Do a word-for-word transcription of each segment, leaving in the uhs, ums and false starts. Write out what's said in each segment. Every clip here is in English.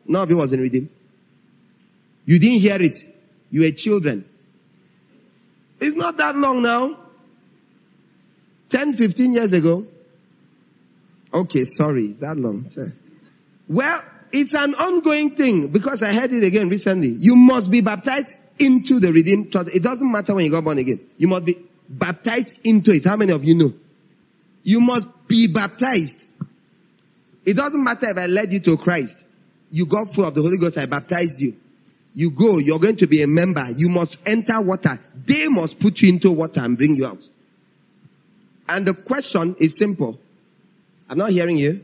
None of you was in Redeem. You didn't hear it. You were children. It's not that long now. ten, fifteen years ago. Okay, sorry. It's that long. Sorry. Well, it's an ongoing thing because I heard it again recently. You must be baptized into the Redeemed Church. It doesn't matter when you got born again. You must be baptized into it. How many of you know? You must be baptized. It doesn't matter if I led you to Christ. You got full of the Holy Ghost. I baptized you. You go. You're going to be a member. You must enter water. They must put you into water and bring you out. And the question is simple. I'm not hearing you.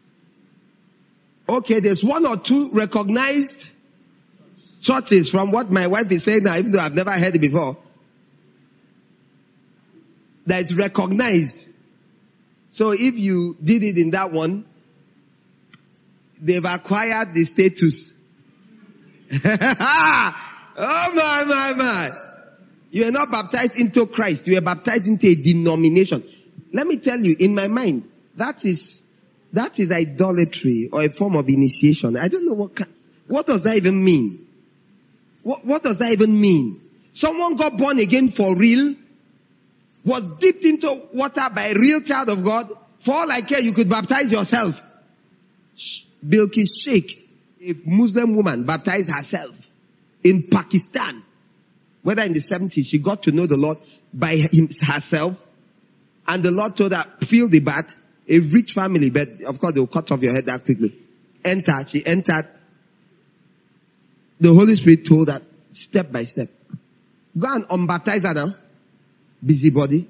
Okay, there's one or two recognized churches from what my wife is saying now, even though I've never heard it before. That is recognized. So if you did it in that one, they've acquired the status. Oh my, my, my. You are not baptized into Christ. You are baptized into a denomination. Let me tell you, in my mind, that is, that is idolatry or a form of initiation. I don't know what, what does that even mean? What, what does that even mean? Someone got born again for real, was dipped into water by a real child of God. For all I care, you could baptize yourself. Bilkis Sheikh, a Muslim woman, baptized herself in Pakistan. Whether in the seventies, she got to know the Lord by him, herself. And the Lord told her, fill the bath. A rich family, but of course they will cut off your head that quickly. Enter, she entered. The Holy Spirit told her, step by step. Go and unbaptize her now. Busybody.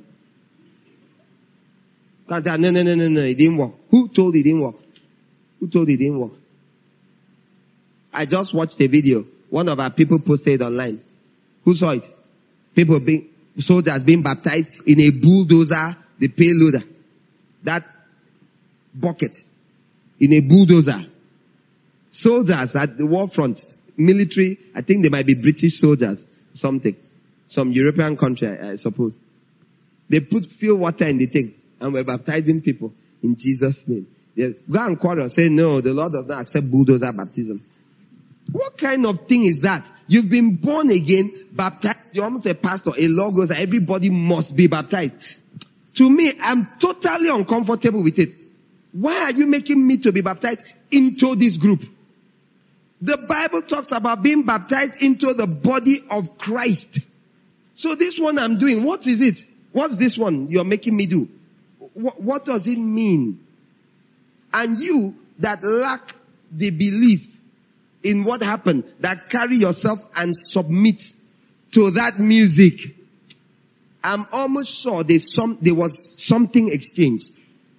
No, no, no, no, no, it didn't work. Who told it didn't work? Who told it didn't work? I just watched a video. One of our people posted it online. Who saw it? People being, soldiers being baptized in a bulldozer, the payloader. That bucket. In a bulldozer. Soldiers at the war front. Military, I think they might be British soldiers. Something. Some European country, I, I suppose. They put fill water in the thing. And we're baptizing people in Jesus' name. They go and quarrel. Say, no, the Lord does not accept bulldozer baptism. What kind of thing is that? You've been born again, baptized. You're almost a pastor, a law goes, everybody must be baptized. To me, I'm totally uncomfortable with it. Why are you making me to be baptized into this group? The Bible talks about being baptized into the body of Christ. So this one I'm doing, what is it? What's this one you're making me do? What, what does it mean? And you that lack the belief in what happened, that carry yourself and submit to that music, I'm almost sure there's some, there was something exchanged.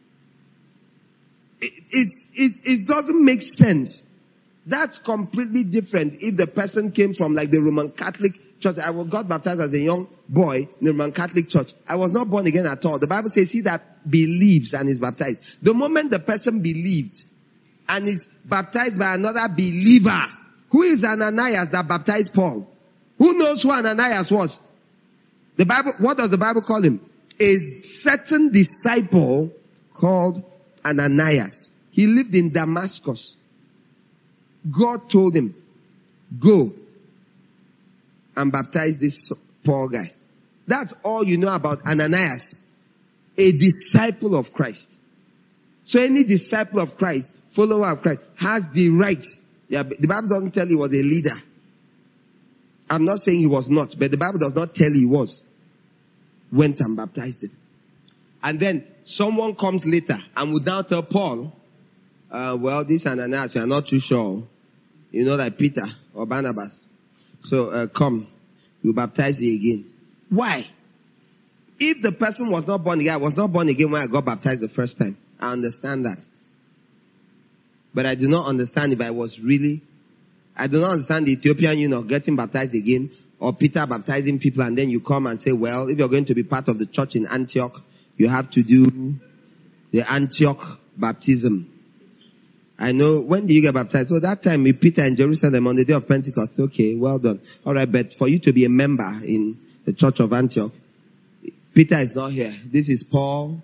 It, it's, it, it doesn't make sense. That's completely different if the person came from like the Roman Catholic Church. I got baptized as a young boy in the Roman Catholic Church. I was not born again at all. The Bible says he that believes and is baptized. The moment the person believed and is baptized by another believer, who is Ananias that baptized Paul? Who knows who Ananias was? The Bible, what does the Bible call him? A certain disciple called Ananias. He lived in Damascus. God told him, go and baptize this poor guy. That's all you know about Ananias. A disciple of Christ. So any disciple of Christ, follower of Christ, has the right. Yeah, the Bible doesn't tell you he was a leader. I'm not saying he was not, but the Bible does not tell you he was. Went and baptized him. And then someone comes later and would now tell Paul, uh, well, this Ananias, you are not too sure. You know, like Peter or Barnabas. So, uh, come, we'll baptize you again. Why? If the person was not born again, I was not born again when I got baptized the first time. I understand that. But I do not understand if I was really, I do not understand the Ethiopian eunuch getting baptized again, or Peter baptizing people, and then you come and say, well, if you're going to be part of the church in Antioch, you have to do the Antioch baptism. I know, when did you get baptized? So that time with Peter in Jerusalem on the day of Pentecost. Okay, well done. Alright, but for you to be a member in the church of Antioch, Peter is not here. This is Paul,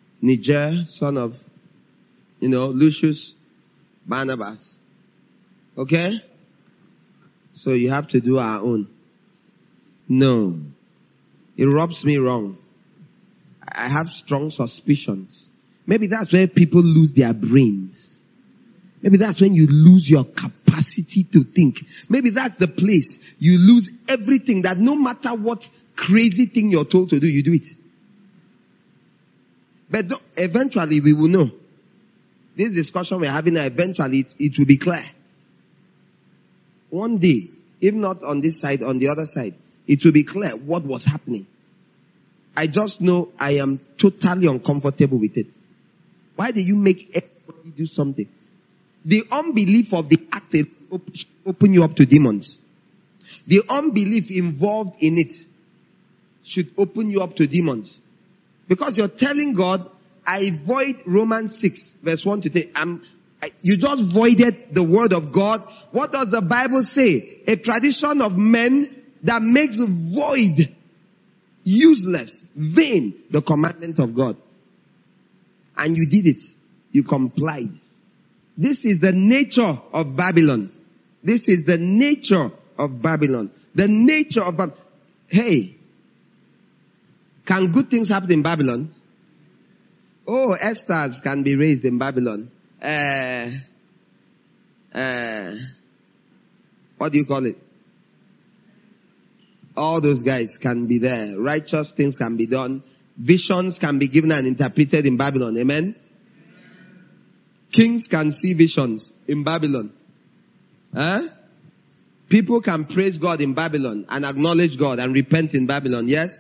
Niger, son of, you know, Lucius, Barnabas. Okay? So you have to do our own. No. It rubs me wrong. I have strong suspicions. Maybe that's where people lose their brains. Maybe that's when you lose your capacity to think. Maybe that's the place you lose everything, that no matter what crazy thing you're told to do, you do it. But eventually we will know. This discussion we're having now, eventually it, it will be clear. One day, if not on this side, on the other side, it will be clear what was happening. I just know I am totally uncomfortable with it. Why do you make everybody do something? The unbelief of the act open you up to demons. The unbelief involved in it should open you up to demons. Because you're telling God, I void Romans six verse one to three. I'm, I, you just voided the word of God. What does the Bible say? A tradition of men that makes void, useless, vain, the commandment of God. And you did it. You complied. This is the nature of Babylon. This is the nature of Babylon. The nature of Babylon. Hey, can good things happen in Babylon? Oh, Esther's can be raised in Babylon. Uh, uh, what do you call it? All those guys can be there. Righteous things can be done. Visions can be given and interpreted in Babylon. Amen? Kings can see visions in Babylon. Huh? People can praise God in Babylon and acknowledge God and repent in Babylon. Yes?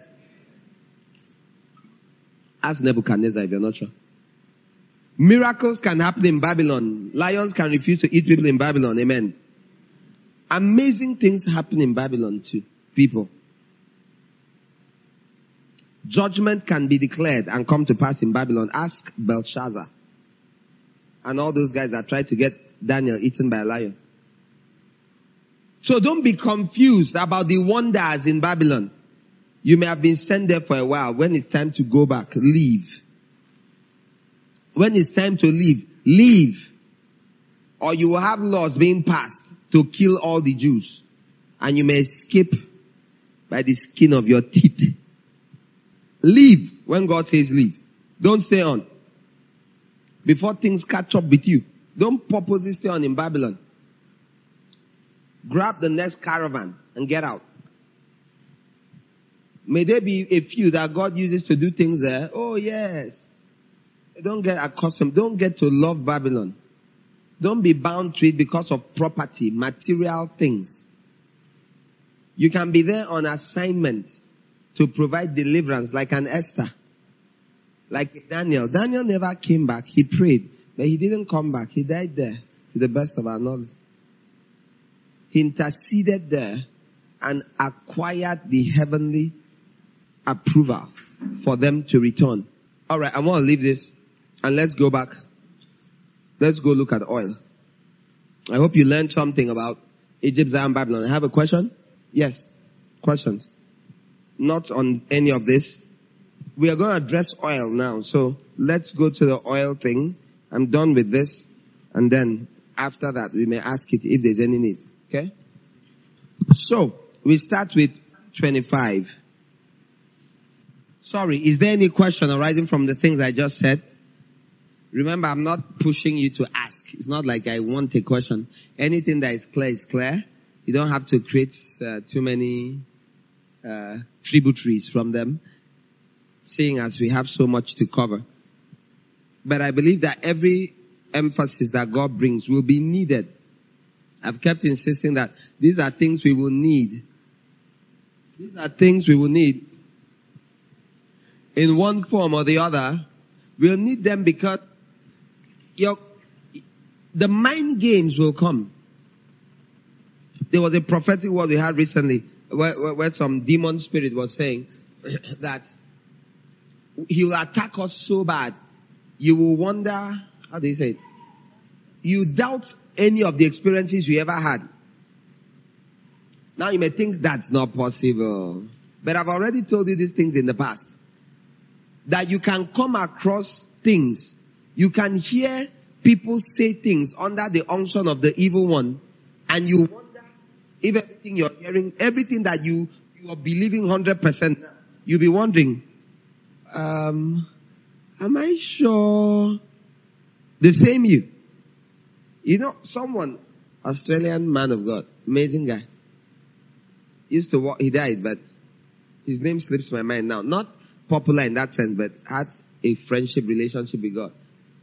Ask Nebuchadnezzar if you're not sure. Miracles can happen in Babylon. Lions can refuse to eat people in Babylon. Amen. Amazing things happen in Babylon too. People. Judgment can be declared and come to pass in Babylon. Ask Belshazzar. And all those guys that tried to get Daniel eaten by a lion. So don't be confused about the wonders in Babylon. You may have been sent there for a while. When it's time to go back, leave. When it's time to leave, leave. Or you will have laws being passed to kill all the Jews. And you may escape by the skin of your teeth. Leave when God says leave. Don't stay on. Before things catch up with you. Don't purposely stay on in Babylon. Grab the next caravan and get out. May there be a few that God uses to do things there. Oh yes. Don't get accustomed. Don't get to love Babylon. Don't be bound to it because of property, material things. You can be there on assignment to provide deliverance like an Esther. Like Daniel. Daniel never came back. He prayed, but he didn't come back. He died there to the best of our knowledge. He interceded there and acquired the heavenly approval for them to return. All right, I want to leave this and let's go back. Let's go look at oil. I hope you learned something about Egypt, Zion, Babylon. I have a question? Yes. Questions? Not on any of this. We are going to address oil now. So let's go to the oil thing. I'm done with this. And then after that, we may ask it if there's any need. Okay? So we start with twenty-five. Sorry, is there any question arising from the things I just said? Remember, I'm not pushing you to ask. It's not like I want a question. Anything that is clear is clear. You don't have to create uh, too many uh, tributaries from them, seeing as we have so much to cover. But I believe that every emphasis that God brings will be needed. I've kept insisting that these are things we will need. These are things we will need in one form or the other. We'll need them because your, the mind games will come. There was a prophetic word we had recently where, where, where some demon spirit was saying that he will attack us so bad. You will wonder, how do you say it? You doubt any of the experiences you ever had. Now you may think that's not possible. But I've already told you these things in the past. That you can come across things. You can hear people say things under the unction of the evil one. And you wonder if everything you're hearing, everything that you, you are believing one hundred percent, you'll be wondering, um, am I sure? The same you. You know, someone, Australian man of God, amazing guy, used to walk, he died, but his name slips my mind now. Not popular in that sense, but had a friendship relationship with God.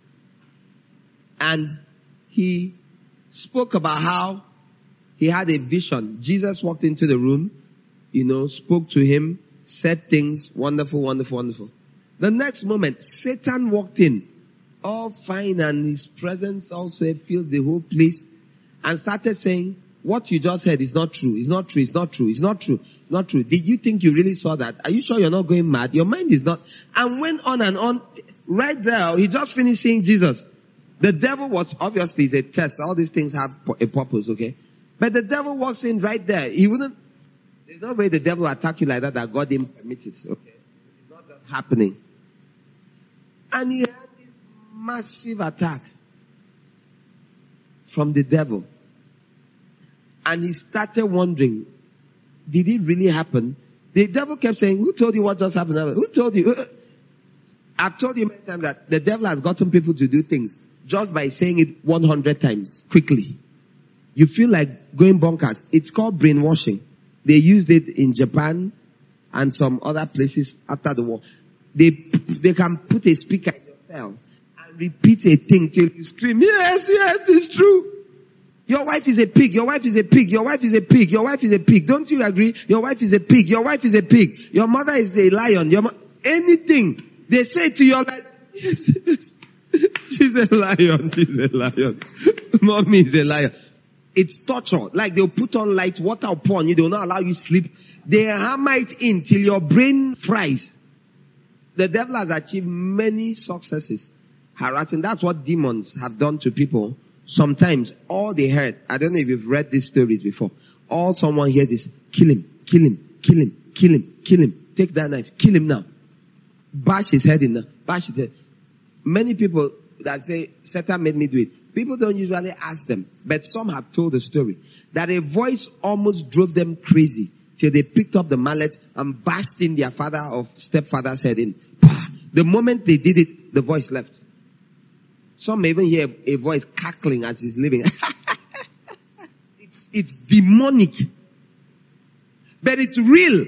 And he spoke about how he had a vision. Jesus walked into the room, you know, spoke to him, said things, wonderful, wonderful, wonderful. The next moment, Satan walked in, all fine, and his presence also filled the whole place, and started saying, what you just heard is not true, it's not true, it's not true, it's not true, it's not true. Did you think you really saw that? Are you sure you're not going mad? Your mind is not. And went on and on. Right there, he just finished seeing Jesus. The devil was, obviously, it's a test. All these things have a purpose, okay? But the devil walks in right there. He wouldn't, there's no way the devil will attack you like that, that God didn't permit it, okay? It's not just happening. And he had this massive attack from the devil. And he started wondering, did it really happen? The devil kept saying, who told you what just happened? Who told you? I've told you many times that the devil has gotten people to do things just by saying it one hundred times quickly. You feel like going bonkers. It's called brainwashing. They used it in Japan and some other places after the war. They, they can put a speaker in your cell and repeat a thing till you scream, yes, yes, it's true. Your wife is a pig, your wife is a pig, your wife is a pig, your wife is a pig. Don't you agree? Your wife is a pig, your wife is a pig. Your mother is a lion. Your mo- anything. They say to your life, yes, yes. She's a lion, she's a lion. Mommy is a lion. It's torture. Like they'll put on light, water upon you, they'll not allow you sleep. They hammer it in till your brain fries. The devil has achieved many successes harassing. That's what demons have done to people. Sometimes all they heard, I don't know if you've read these stories before, all someone hears is, kill him, kill him, kill him, kill him, kill him, take that knife, kill him now. Bash his head in now, bash his head. Many people that say, Satan made me do it, people don't usually ask them, but some have told the story, that a voice almost drove them crazy till they picked up the mallet and bashed in their father or stepfather's head in. The moment they did it, the voice left. Some may even hear a voice cackling as he's living. it's, it's demonic. But it's real.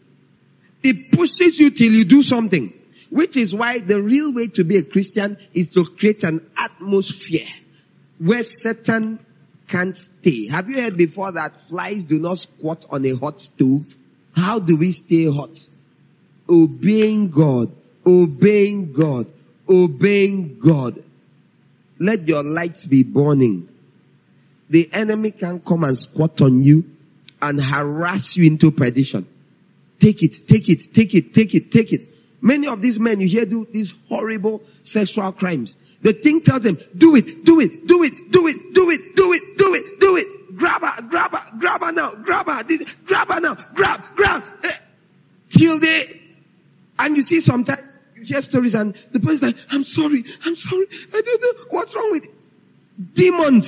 It pushes you till you do something. Which is why the real way to be a Christian is to create an atmosphere where Satan can't stay. Have you heard before that flies do not squat on a hot stove? How do we stay hot? Obeying God. Obeying God. Obeying God. Let your lights be burning. The enemy can come and squat on you and harass you into perdition. Take it, take it, take it, take it, take it. Many of these men you hear do these horrible sexual crimes. The thing tells them, do it, do it, do it, do it, do it, do it, do it, do it. Grab her, grab her, grab her now, grab her, this, grab her now, grab, grab. Eh, till they, and you see sometimes, you hear stories and the person's like, I'm sorry, I'm sorry, I don't know, what's wrong with it? Demons.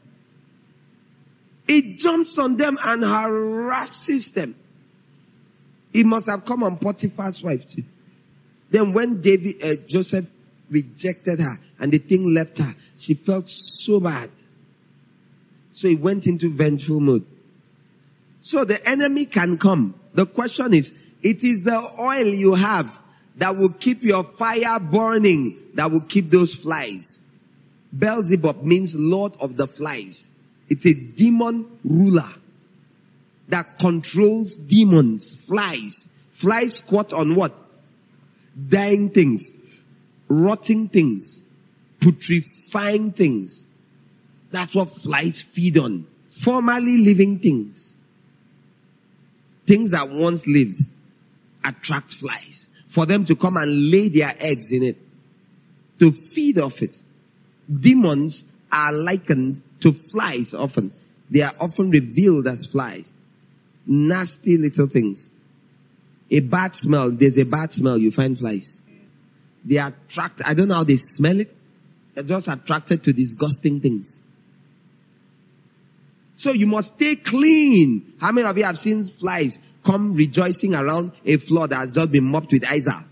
It jumps on them and harasses them. It must have come on Potiphar's wife too. Then when David, uh, Joseph rejected her and the thing left her, she felt so bad. So he went into vengeful mode. So the enemy can come. The question is, it is the oil you have that will keep your fire burning, that will keep those flies. Beelzebub means Lord of the Flies. It's a demon ruler that controls demons, flies. Flies squat on what? Dying things, rotting things, putrefying things. That's what flies feed on. Formerly living things. Things that once lived attract flies. For them to come and lay their eggs in it. To feed off it. Demons are likened to flies often. They are often revealed as flies. Nasty little things. A bad smell, there's a bad smell, you find flies. They attract, I don't know how they smell it. They're just attracted to disgusting things. So you must stay clean. How many of you have seen flies come rejoicing around a floor that has just been mopped with Izal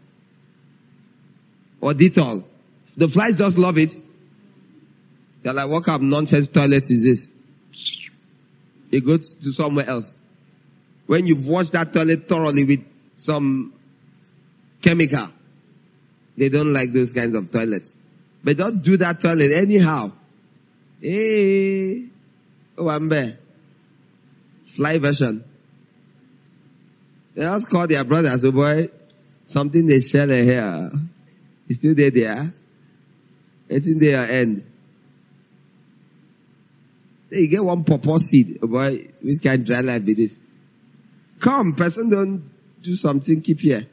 or Dettol? The flies just love it. They're like, what kind of nonsense toilet is this? They go to somewhere else. When you've washed that toilet thoroughly with some chemical, they don't like those kinds of toilets. But don't do that toilet anyhow. Hey, oh, I'm there. Fly version. They just call their brother, so boy, something they share their hair. It's still there, there. It's in their end. Then you get one pawpaw seed. Oh boy, which kind of dry life be this? Come, person, don't do something, keep here.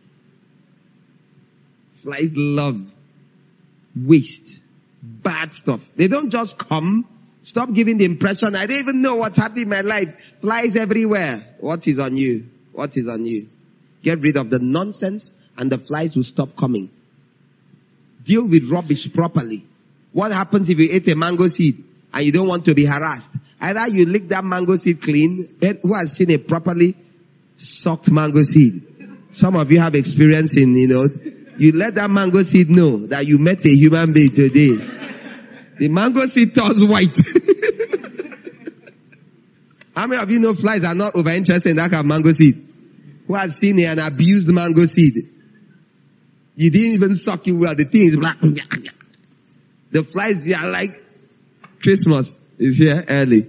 Flies love waste, bad stuff. They don't just come. Stop giving the impression, I don't even know what's happening in my life. Flies everywhere. What is on you? What is on you? Get rid of the nonsense and the flies will stop coming. Deal with rubbish properly. What happens if you ate a mango seed and you don't want to be harassed? Either you lick that mango seed clean. Who has seen a properly sucked mango seed? Some of you have experience in, you know, you let that mango seed know that you met a human being today. The mango seed turns white. How many of you know flies are not over interested in that kind of mango seed? Who has seen an abused mango seed? You didn't even suck it well. The thing is black. The flies, they are like, Christmas is here early.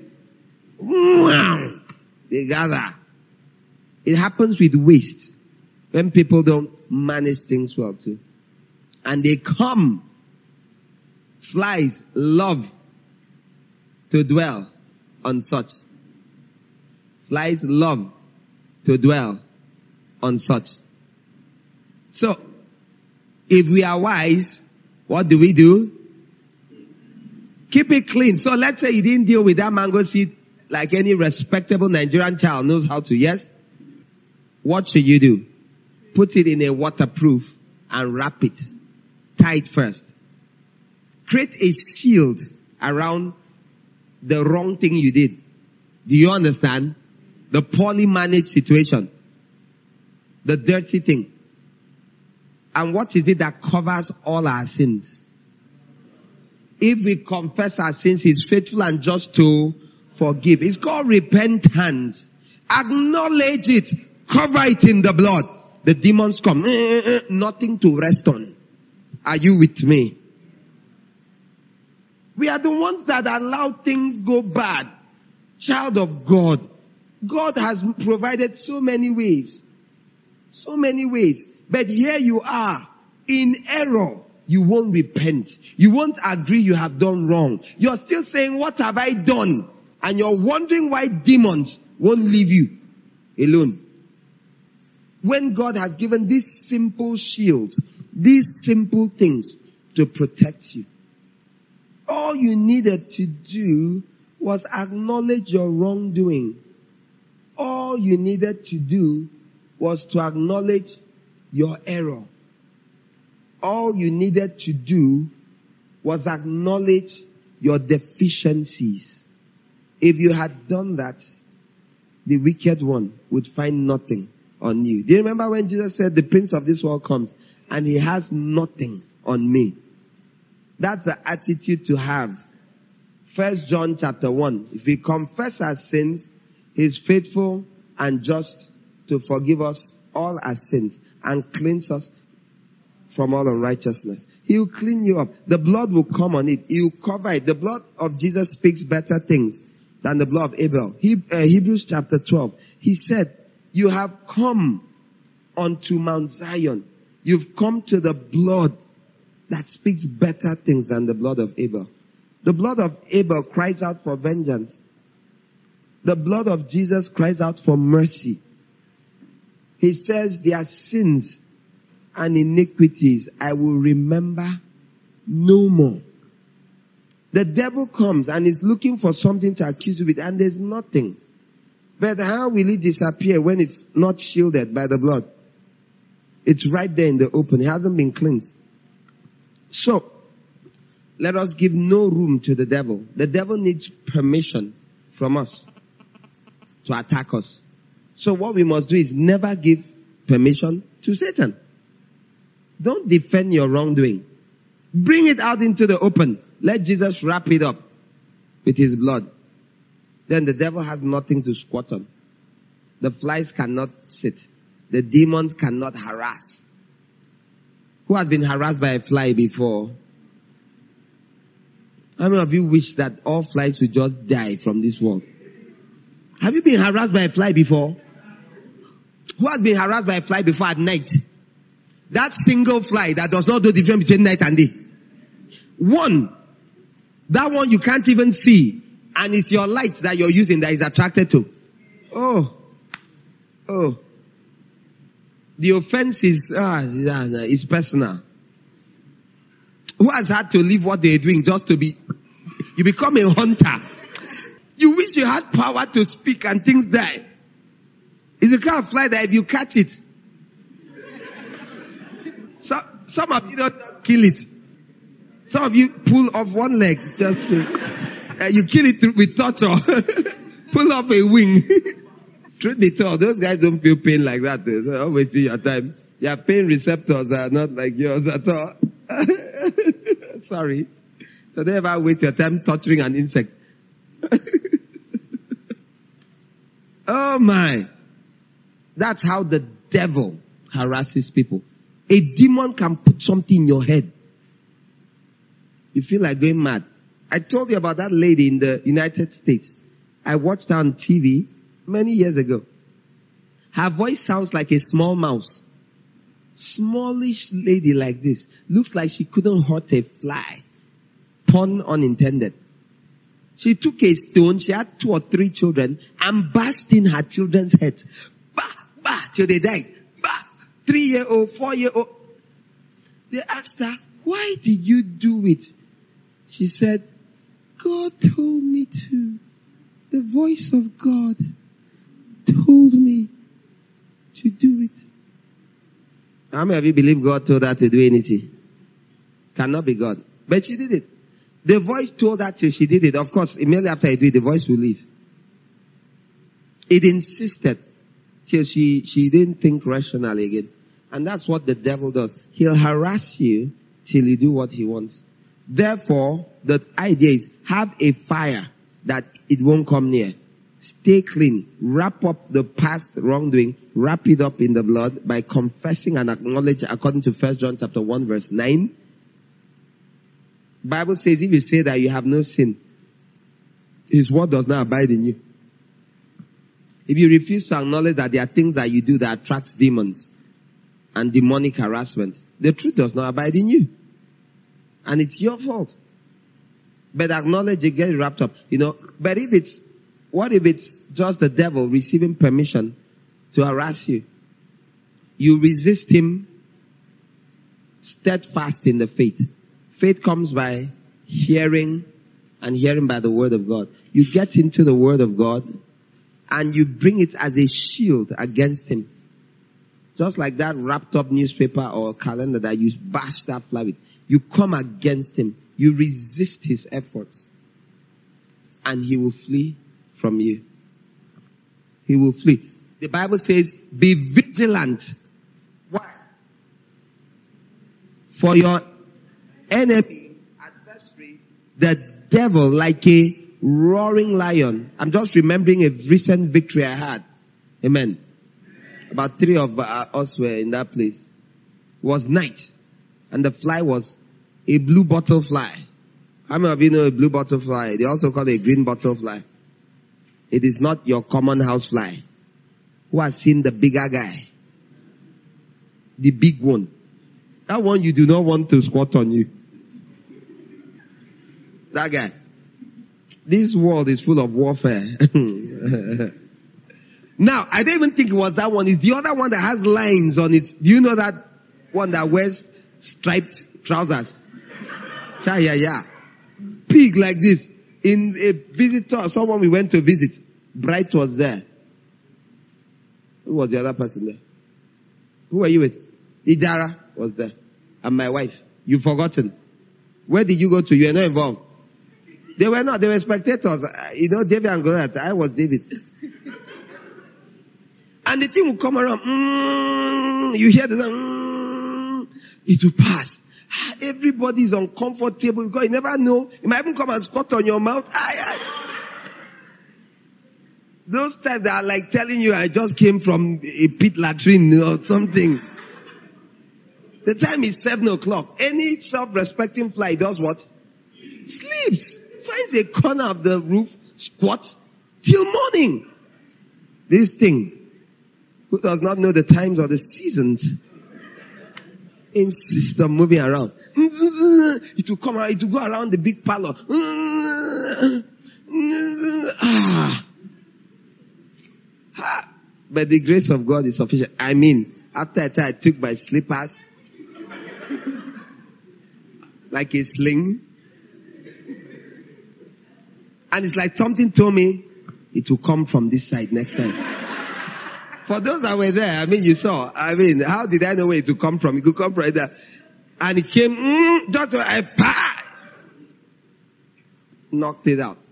They gather. It happens with waste. When people don't manage things well too. And they come. Flies love to dwell on such. Flies love to dwell on such. So, if we are wise, what do we do? Keep it clean. So let's say you didn't deal with that mango seed like any respectable Nigerian child knows how to, yes? What should you do? Put it in a waterproof and wrap it. Tie it first. Create a shield around the wrong thing you did. Do you understand? The poorly managed situation. The dirty thing. And what is it that covers all our sins? If we confess our sins, He's faithful and just to forgive. It's called repentance. Acknowledge it. Cover it in the blood. The demons come. Eh, eh, eh, nothing to rest on. Are you with me? We are the ones that allow things go bad. Child of God. God has provided so many ways. So many ways. But here you are. In error. You won't repent. You won't agree you have done wrong. You're still saying, what have I done? And you're wondering why demons won't leave you alone. When God has given these simple shields, these simple things to protect you. All you needed to do was acknowledge your wrongdoing. All you needed to do was to acknowledge your error. All you needed to do was acknowledge your deficiencies. If you had done that, the wicked one would find nothing on you. Do you remember when Jesus said, the prince of this world comes and he has nothing on me? That's the attitude to have. First John chapter one. If we confess our sins, He's faithful and just to forgive us all our sins and cleanse us from all unrighteousness. He will clean you up. The blood will come on it. He will cover it. The blood of Jesus speaks better things than the blood of Abel. He, uh, Hebrews chapter twelve. He said, you have come unto Mount Zion. You've come to the blood that speaks better things than the blood of Abel. The blood of Abel cries out for vengeance. The blood of Jesus cries out for mercy. He says, their sins and iniquities I will remember no more. The devil comes and is looking for something to accuse you with, and there's nothing. But how will it disappear when it's not shielded by the blood? It's right there in the open. It hasn't been cleansed. So, let us give no room to the devil. The devil needs permission from us to attack us. So what we must do is never give permission to Satan. Don't defend your wrongdoing. Bring it out into the open. Let Jesus wrap it up with his blood. Then the devil has nothing to squat on. The flies cannot sit. The demons cannot harass. Who has been harassed by a fly before? How many of you wish that all flies would just die from this world? Have you been harassed by a fly before? Who has been harassed by a fly before at night? That single fly that does not know the difference between night and day. One. That one you can't even see. And it's your light that you're using that is attracted to. Oh. Oh. The offense is, ah, is personal. Who has had to leave what they're doing just to be, you become a hunter. You wish you had power to speak and things die. It's a kind of fly that if you catch it, so, some of you don't just kill it. Some of you pull off one leg, just uh, you kill it with torture. Pull off a wing. Truth be told, those guys don't feel pain like that. They always see your time. Their pain receptors are not like yours at all. Sorry. So they ever waste your time torturing an insect. Oh my. That's how the devil harasses people. A demon can put something in your head. You feel like going mad. I told you about that lady in the United States. I watched her on T V many years ago. Her voice sounds like a small mouse. Smallish lady like this. Looks like she couldn't hurt a fly. Pun unintended. She took a stone, she had two or three children, and bashed in her children's heads. Bah, bah, till they died. Bah, three year old, four year old. They asked her, why did you do it? She said, God told me to. The voice of God told me to do it. How many of you believe God told her to do anything? Cannot be God. But she did it. The voice told her till she did it. Of course, immediately after I do it, the voice will leave. It insisted till she, she didn't think rationally again. And that's what the devil does. He'll harass you till you do what he wants. Therefore, the idea is have a fire that it won't come near. Stay clean. Wrap up the past wrongdoing. Wrap it up in the blood by confessing and acknowledge according to First John chapter one verse nine. Bible says if you say that you have no sin, his word does not abide in you. If you refuse to acknowledge that there are things that you do that attracts demons and demonic harassment, the truth does not abide in you. And it's your fault. But acknowledge it, get wrapped up. You know, but if it's, what if it's just the devil receiving permission to harass you? You resist him steadfast in the faith. Faith comes by hearing and hearing by the word of God. You get into the word of God and you bring it as a shield against him. Just like that wrapped up newspaper or calendar that you bash that fly with. You come against him. You resist his efforts. And he will flee from you. He will flee. The Bible says, be vigilant. Why? For your enemy, adversary, the devil, like a roaring lion. I'm just remembering a recent victory I had. Amen. About three of uh, us were in that place. It was night. And the fly was a blue bottle fly. How many of you know a blue bottle fly? They also call it a green bottle fly. It is not your common house fly. Who has seen the bigger guy? The big one. That one you do not want to squat on you. That guy. This world is full of warfare. Now, I don't even think it was that one. It's the other one that has lines on it. Do you know that one that wears striped trousers? Cha, yeah, yeah. Big like this. In a visitor, someone we went to visit, Bright was there. Who was the other person there? Who were you with? Idara was there. And my wife. You've forgotten. Where did you go to? You are not involved. They were not. They were spectators. Uh, You know, David and Goliath. I was David. And the thing will come around. Mm, you hear the sound. Mm, it will pass. Ah, Everybody is uncomfortable because you never know. It might even come and squat on your mouth. Aye, aye. Those types that are like telling you, I just came from a pit latrine or something. The time is seven o'clock. Any self-respecting fly does what? Sleeps. Finds a corner of the roof, squats till morning. This thing, who does not know the times or the seasons, insists on moving around. It will come around, it will go around the big parlor. Ah. Ah. But the grace of God is sufficient. I mean, after I, I took my slippers, like a sling, and it's like something told me, it will come from this side next time. For those that were there, I mean, you saw, I mean, how did I know where it would come from? It could come from there. And it came, mm, just when I, pa, knocked it out.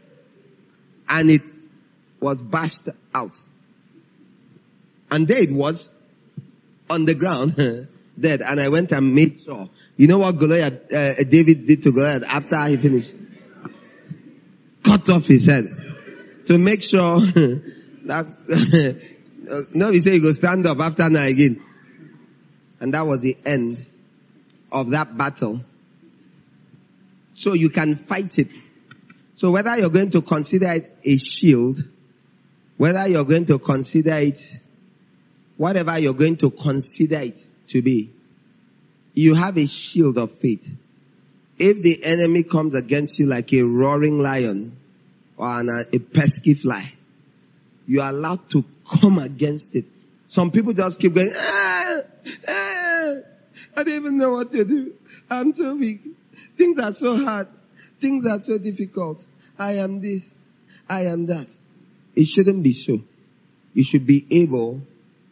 And it was bashed out. And there it was, on the ground, dead. And I went and made sure. You know what Goliath, uh, David did to Goliath after he finished? Cut off his head. To make sure that, no, he said he go stand up after now again. And that was the end of that battle. So you can fight it. So whether you're going to consider it a shield, whether you're going to consider it, whatever you're going to consider it to be, you have a shield of faith. If the enemy comes against you like a roaring lion or an, a pesky fly, you are allowed to come against it. Some people just keep going, ah, ah, I don't even know what to do. I'm so weak. Things are so hard. Things are so difficult. I am this. I am that. It shouldn't be so. You should be able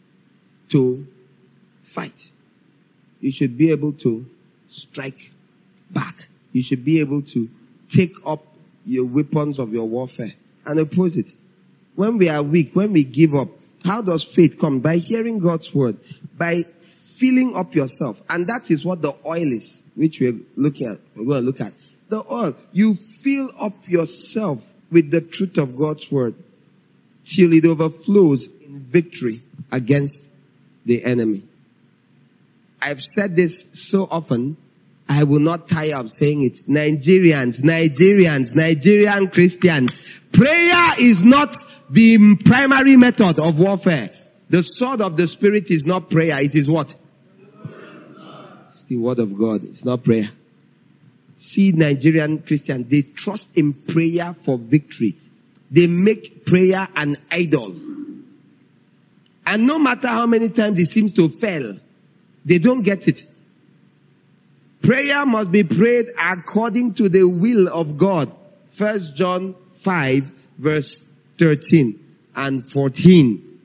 to fight. You should be able to strike back. You should be able to take up your weapons of your warfare and oppose it. When we are weak, when we give up, how does faith come? By hearing God's word, by filling up yourself. And that is what the oil is, which we're looking at. We're going to look at. The oil. You fill up yourself with the truth of God's word till it overflows in victory against the enemy. I've said this so often, I will not tire of saying it. Nigerians, Nigerians, Nigerian Christians, prayer is not the primary method of warfare. The sword of the Spirit is not prayer. It is what? It's the word of God. It's not prayer. See, Nigerian Christians, they trust in prayer for victory. They make prayer an idol. And no matter how many times it seems to fail, they don't get it. Prayer must be prayed according to the will of God. First John five verse thirteen and fourteen.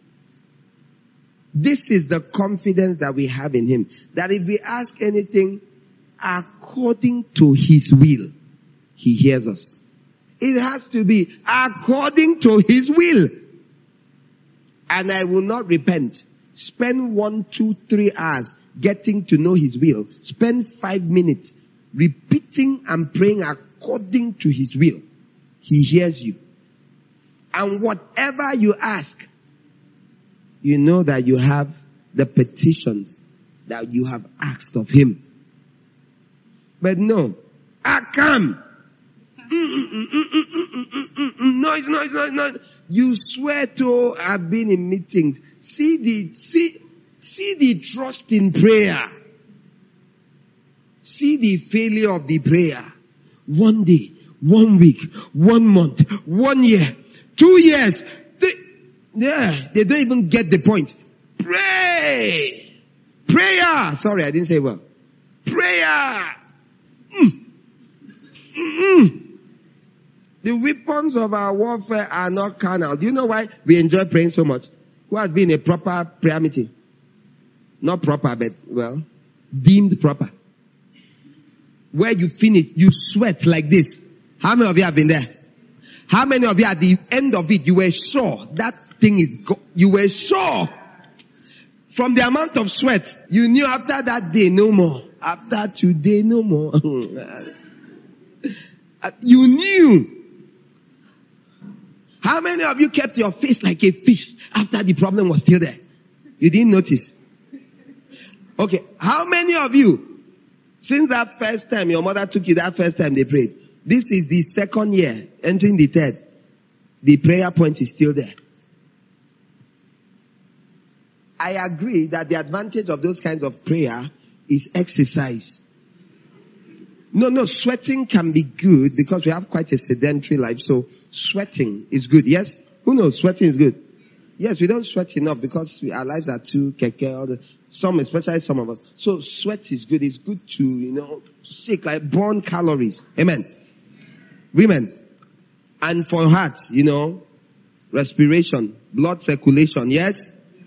This is the confidence that we have in Him. That if we ask anything according to His will, He hears us. It has to be according to His will. And I will not repent. Spend one, two, three hours getting to know His will. Spend five minutes repeating and praying according to His will. He hears you. And whatever you ask, you know that you have the petitions that you have asked of Him. But no, I come. Noise, noise, noise, noise. You swear to have been in meetings. See the, see, see the trust in prayer. See the failure of the prayer. One day, one week, one month, one year, two years, three. Yeah, they don't even get the point. Pray. Prayer. Sorry, I didn't say well. Prayer. Mm. Mm-mm. The weapons of our warfare are not carnal. Do you know why we enjoy praying so much? Who has been a proper prayer meeting? Not proper, but, well, deemed proper. Where you finish, you sweat like this. How many of you have been there? How many of you at the end of it, you were sure that thing is go- you were sure from the amount of sweat, you knew after that day no more. After today no more. You knew. How many of you kept your face like a fish after the problem was still there? You didn't notice. Okay. How many of you, since that first time your mother took you, that first time they prayed, this is the second year, entering the third, the prayer point is still there? I agree that the advantage of those kinds of prayer is exercise. No, no, sweating can be good because we have quite a sedentary life. So sweating is good. Yes? Who knows? Sweating is good. Yes, we don't sweat enough because we, our lives are too keke. Some, especially some of us. So sweat is good. It's good to, you know, shake, like burn calories. Amen. Women. And for heart, you know, respiration, blood circulation. Yes?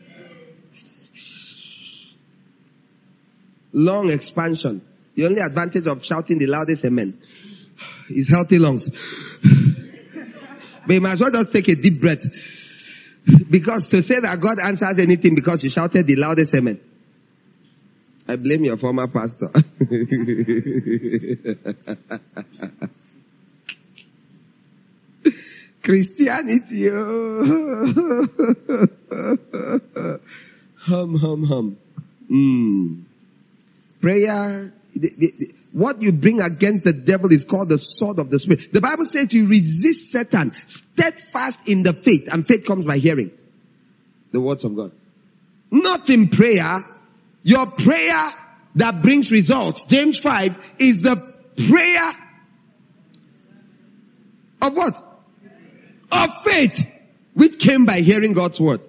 Lung expansion. The only advantage of shouting the loudest amen is healthy lungs. But you might as well just take a deep breath. Because to say that God answers anything because you shouted the loudest amen. I blame your former pastor. Christianity. Oh. hum, hum, hum. Mm. Prayer. The, the, the, what you bring against the devil is called the sword of the Spirit. The Bible says you resist Satan steadfast in the faith, and faith comes by hearing the words of God. Not in prayer. Your prayer that brings results, James five, is the prayer of what? Of faith, which came by hearing God's word.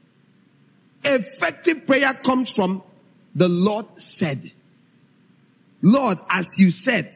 Effective prayer comes from the Lord said. Lord, as you said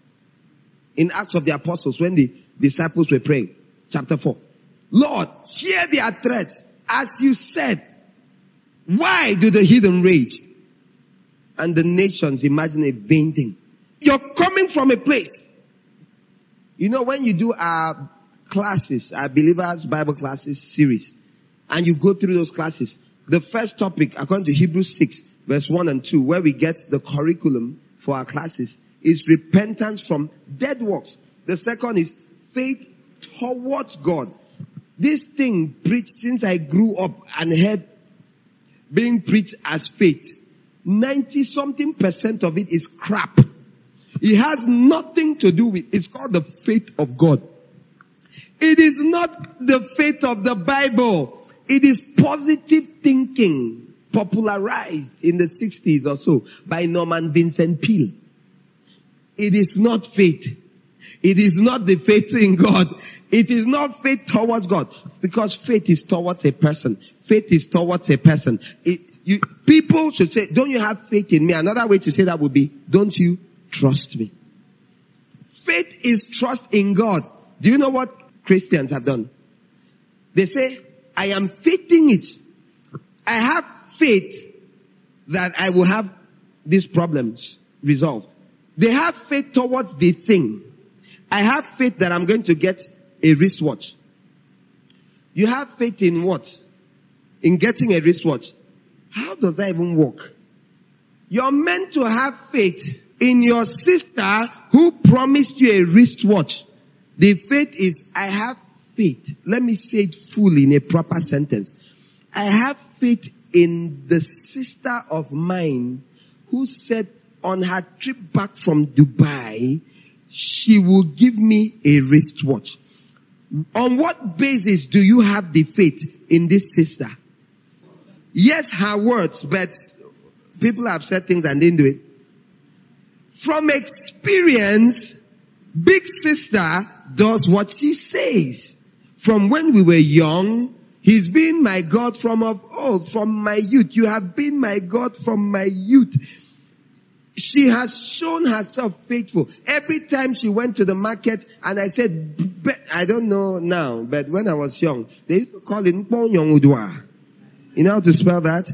in Acts of the Apostles when the disciples were praying, chapter four. Lord, hear their threats as you said. Why do the heathen rage and the nations imagine a vain thing? You're coming from a place. You know, when you do our classes, our believers Bible classes series, and you go through those classes, the first topic, according to Hebrews six, verse one and two, where we get the curriculum for our classes, is repentance from dead works. The second is faith towards God. This thing preached since I grew up and heard being preached as faith. ninety something percent of it is crap. It has nothing to do with, it's called the faith of God. It is not the faith of the Bible. It is positive thinking. Popularized in the sixties or so by Norman Vincent Peale. It is not faith. It is not the faith in God. It is not faith towards God. Because faith is towards a person. Faith is towards a person. It, you, people should say, don't you have faith in me? Another way to say that would be, don't you trust me? Faith is trust in God. Do you know what Christians have done? They say, I am faithing it. I have faith that I will have these problems resolved. They have faith towards the thing. I have faith that I'm going to get a wristwatch. You have faith in what? In getting a wristwatch. How does that even work? You're meant to have faith in your sister who promised you a wristwatch. The faith is, I have faith. Let me say it fully in a proper sentence. I have faith in the sister of mine who said on her trip back from Dubai, she will give me a wristwatch. On what basis do you have the faith in this sister? Yes, her words, but people have said things and didn't do it. From experience, big sister does what she says. From when we were young, He's been my God from of old, from my youth. You have been my God from my youth. She has shown herself faithful. Every time she went to the market, and I said, I don't know now, but when I was young, they used to call it Mponyongudwa. You know how to spell that?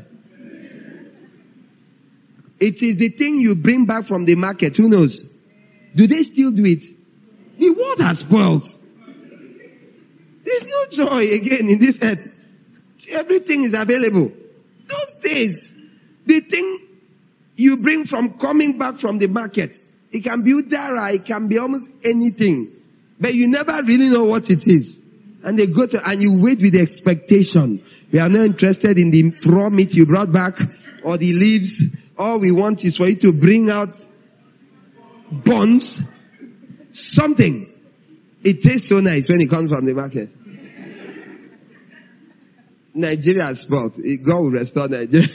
It is the thing you bring back from the market. Who knows? Do they still do it? The world has spoiled. There's no joy again in this earth. Everything is available. Those days, the thing you bring from coming back from the market, it can be udara, it can be almost anything. But you never really know what it is. And they go to, and you wait with the expectation. We are not interested in the raw meat you brought back or the leaves. All we want is for you to bring out buns, something. It tastes so nice when it comes from the market. Nigeria has spoiled. God will restore Nigeria.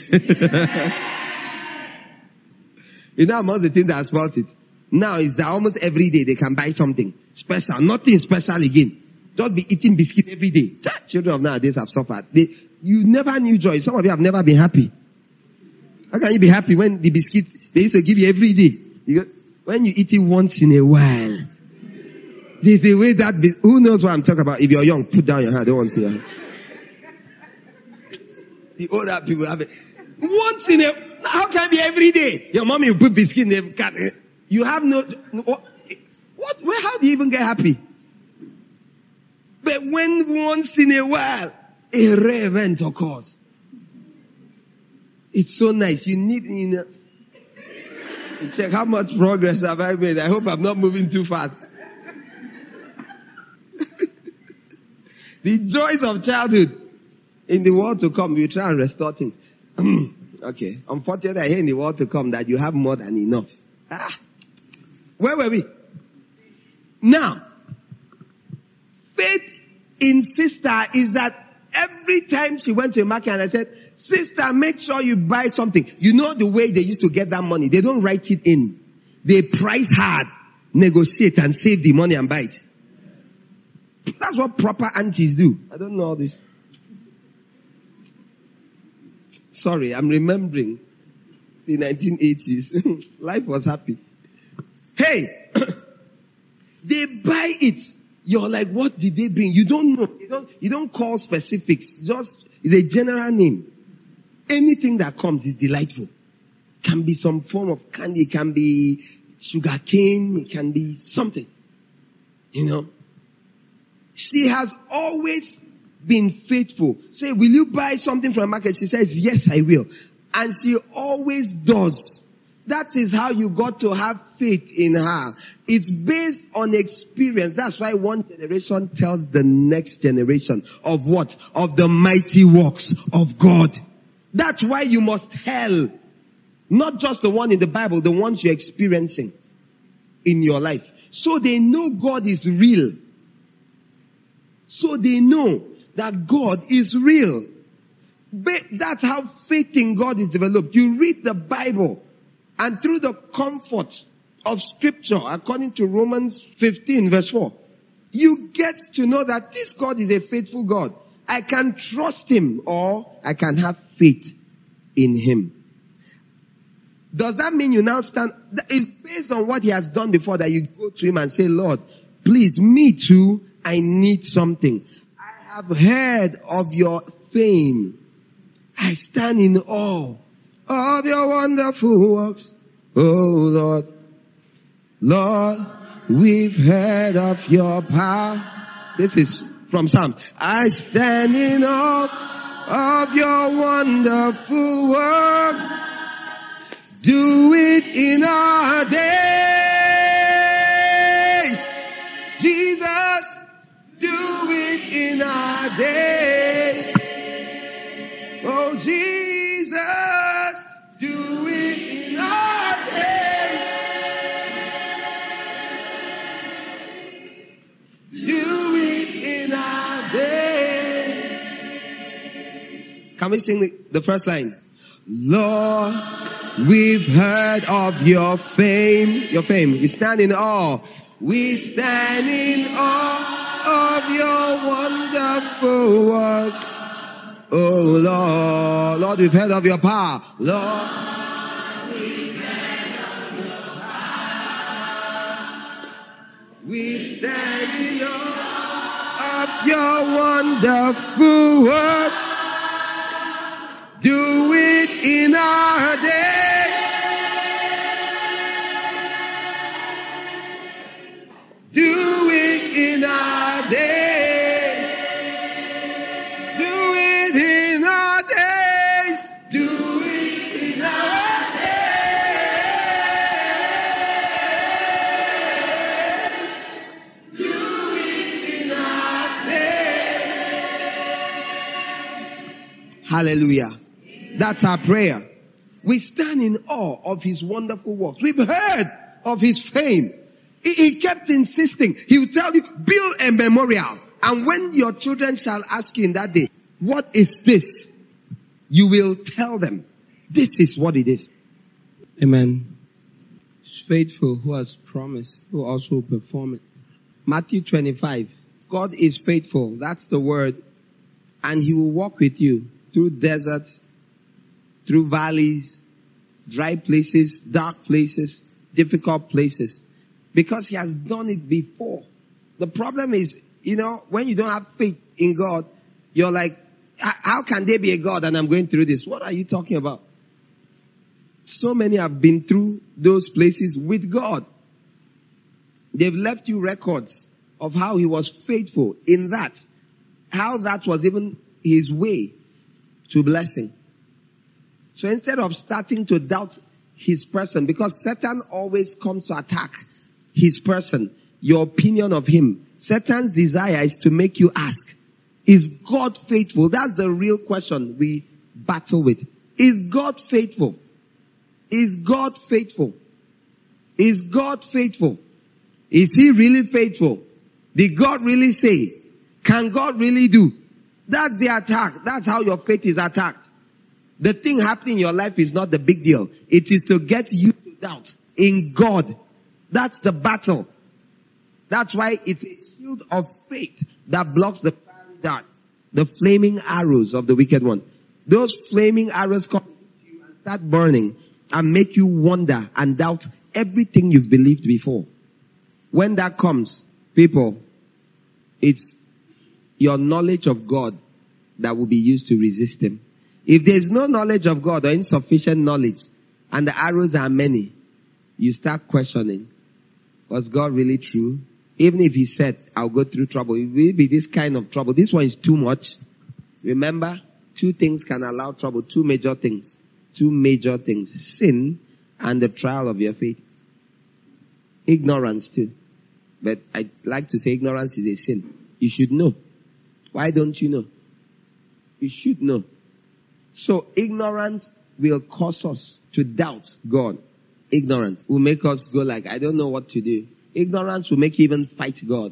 You know amongst the things that has spoiled it? Now is that almost every day they can buy something special. Nothing special again. Just be eating biscuit every day. Children of nowadays have suffered. They, you never knew joy. Some of you have never been happy. How can you be happy when the biscuit they used to give you every day? You go, when you eat it once in a while. There's a way that, be, who knows what I'm talking about? If you're young, put down your hand. I don't want to see your hand. The older people have it. Once in a, how can it be every day? Your mommy will put biscuit in the cat. You have no, what, what, where, how do you even get happy? But when once in a while, a rare event occurs. It's so nice. You need, you know, you check how much progress have I made. I hope I'm not moving too fast. The joys of childhood. In the world to come, you try and restore things. Okay. Unfortunately, I hear in the world to come that you have more than enough. Ah. Where were we? Now, faith in sister is that every time she went to a market and I said, sister, make sure you buy something. You know the way they used to get that money. They don't write it in. They price hard, negotiate and save the money and buy it. That's what proper aunties do. I don't know all this. Sorry, I'm remembering the nineteen eighties. Life was happy. Hey, they buy it. You're like, what did they bring? You don't know. You don't, you don't call specifics. Just, it's a general name. Anything that comes is delightful. Can be some form of candy. It can be sugar cane. It can be something. You know. She has always been faithful. Say, will you buy something from the market? She says, yes, I will. And she always does. That is how you got to have faith in her. It's based on experience. That's why one generation tells the next generation of what? Of the mighty works of God. That's why you must tell. Not just the one in the Bible, the ones you're experiencing in your life. So they know God is real. So they know that God is real. But that's how faith in God is developed. You read the Bible, and through the comfort of Scripture, according to Romans fifteen verse four, you get to know that this God is a faithful God. I can trust Him, or I can have faith in Him. Does that mean you now stand? It's based on what He has done before that you go to Him and say, Lord, please, me too, I need something. I have heard of your fame. I stand in awe of your wonderful works. Oh Lord, Lord, we've heard of your power. This is from Psalms. I stand in awe of your wonderful works. Do it in our days. Jesus, do it in our days. Oh Jesus, do it in our days. Do it in our days. Can we sing the, the first line? Lord, we've heard of your fame. Your fame. We stand in awe. We stand in awe of your wonderful works. Oh Lord, Lord, we've heard of your power. Lord, we've heard of your power. We stand in awe of your wonderful works. Do it in our days. Do Hallelujah. That's our prayer. We stand in awe of his wonderful works. We've heard of his fame. He, he kept insisting. He will tell you, build a memorial. And when your children shall ask you in that day, what is this? You will tell them, this is what it is. Amen. He's faithful who has promised, who also perform it. Matthew twenty-five. God is faithful. That's the word. And he will walk with you through deserts, through valleys, dry places, dark places, difficult places. Because he has done it before. The problem is, you know, when you don't have faith in God, you're like, how can there be a God and I'm going through this? What are you talking about? So many have been through those places with God. They've left you records of how he was faithful in that. How that was even his way to blessing. So instead of starting to doubt his person, because Satan always comes to attack his person, your opinion of him. Satan's desire is to make you ask, is God faithful? That's the real question we battle with. Is God faithful? Is God faithful? Is God faithful? Is he really faithful? Did God really say? Can God really do? That's the attack. That's how your faith is attacked. The thing happening in your life is not the big deal. It is to get you to doubt in God. That's the battle. That's why it's a shield of faith that blocks the dart, the flaming arrows of the wicked one. Those flaming arrows come to you and start burning and make you wonder and doubt everything you've believed before. When that comes, people, it's your knowledge of God that will be used to resist him. If there's no knowledge of God or insufficient knowledge and the arrows are many, you start questioning, was God really true? Even if he said, I'll go through trouble, it will be this kind of trouble. This one is too much. Remember, two things can allow trouble. Two major things. Two major things. Sin and the trial of your faith. Ignorance too. But I like to say ignorance is a sin. You should know. Why don't you know? You should know. So ignorance will cause us to doubt God. Ignorance will make us go like, I don't know what to do. Ignorance will make you even fight God.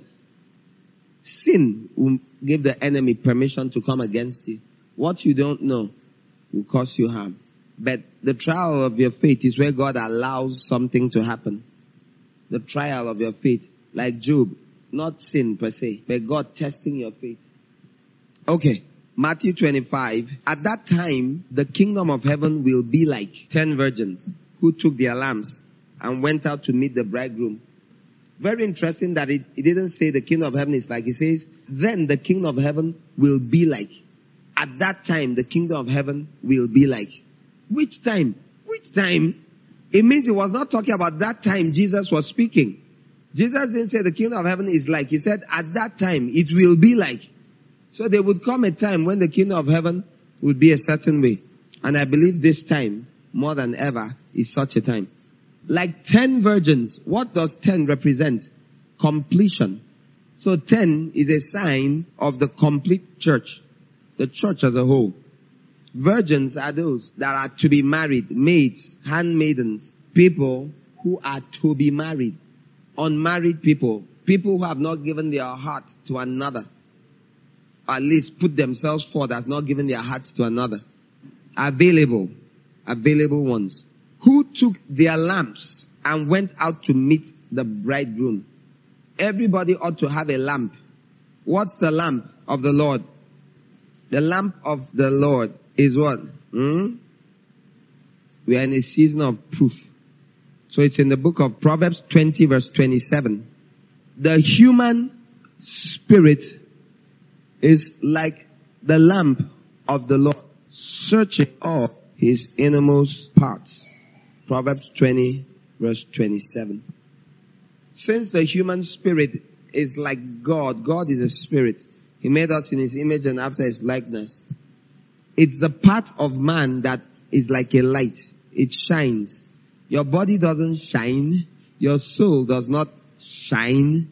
Sin will give the enemy permission to come against you. What you don't know will cause you harm. But the trial of your faith is where God allows something to happen. The trial of your faith, like Job, not sin per se, but God testing your faith. Okay, Matthew twenty-five. At that time, the kingdom of heaven will be like ten virgins who took their lamps and went out to meet the bridegroom. Very interesting that it, it didn't say the kingdom of heaven is like. It says, then the kingdom of heaven will be like. At that time, the kingdom of heaven will be like. Which time? Which time? It means it was not talking about that time Jesus was speaking. Jesus didn't say the kingdom of heaven is like. He said, at that time, it will be like. So there would come a time when the kingdom of heaven would be a certain way. And I believe this time, more than ever, is such a time. Like ten virgins. What does ten represent? Completion. So ten is a sign of the complete church. The church as a whole. Virgins are those that are to be married. Maids, handmaidens. People who are to be married. Unmarried people. People who have not given their heart to another. At least put themselves forward as not giving their hearts to another. Available. Available ones. Who took their lamps and went out to meet the bridegroom. Everybody ought to have a lamp. What's the lamp of the Lord? The lamp of the Lord is what? Hmm? We are in a season of proof. So it's in the book of Proverbs twenty verse twenty-seven. The human spirit is like the lamp of the Lord, searching all his innermost parts. Proverbs twenty verse twenty-seven. Since the human spirit is like God, God is a spirit. He made us in his image and after his likeness. It's the part of man that is like a light. It shines. Your body doesn't shine. Your soul does not shine.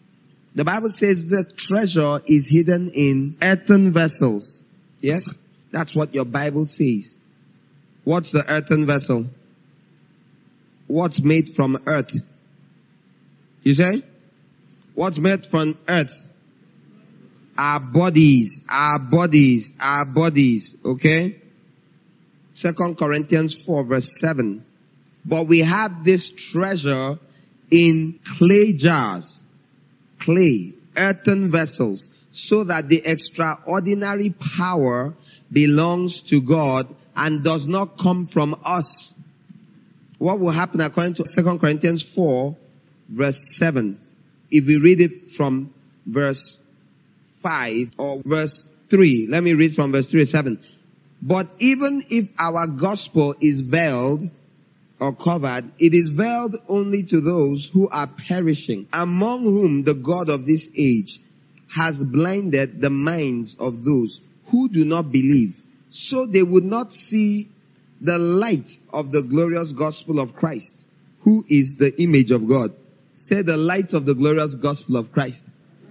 The Bible says the treasure is hidden in earthen vessels. Yes? That's what your Bible says. What's the earthen vessel? What's made from earth? You say? What's made from earth? Our bodies, our bodies, our bodies, okay? Second Corinthians four verse seven. But we have this treasure in clay jars, clay, earthen vessels, so that the extraordinary power belongs to God and does not come from us. What will happen according to Second Corinthians four verse seven? If we read it from verse five or verse three. Let me read from verse three to seven. But even if our gospel is veiled or covered, it is veiled only to those who are perishing, among whom the God of this age has blinded the minds of those who do not believe, so they would not see the light of the glorious gospel of Christ, who is the image of God. Say the light of the glorious gospel of Christ.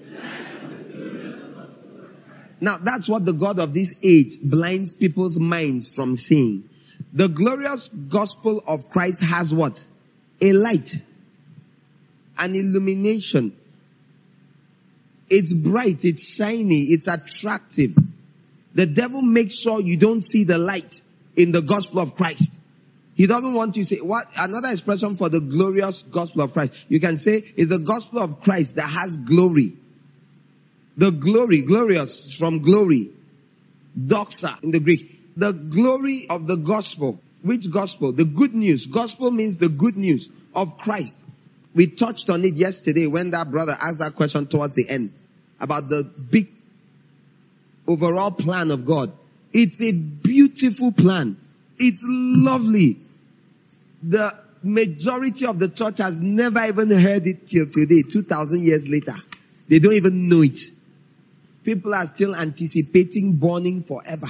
Now that's what the God of this age blinds people's minds from seeing. The glorious gospel of Christ has what? A light. An illumination. It's bright, it's shiny, it's attractive. The devil makes sure you don't see the light in the gospel of Christ. He doesn't want you to say, what? Another expression for the glorious gospel of Christ, you can say, is the gospel of Christ that has glory. The glory, glorious, from glory. Doxa in the Greek. The glory of the gospel. Which gospel? The good news. Gospel means the good news of Christ. We touched on it yesterday when that brother asked that question towards the end about the big overall plan of God. It's a beautiful plan. It's lovely. The majority of the church has never even heard it till today, two thousand years later. They don't even know it. People are still anticipating burning forever.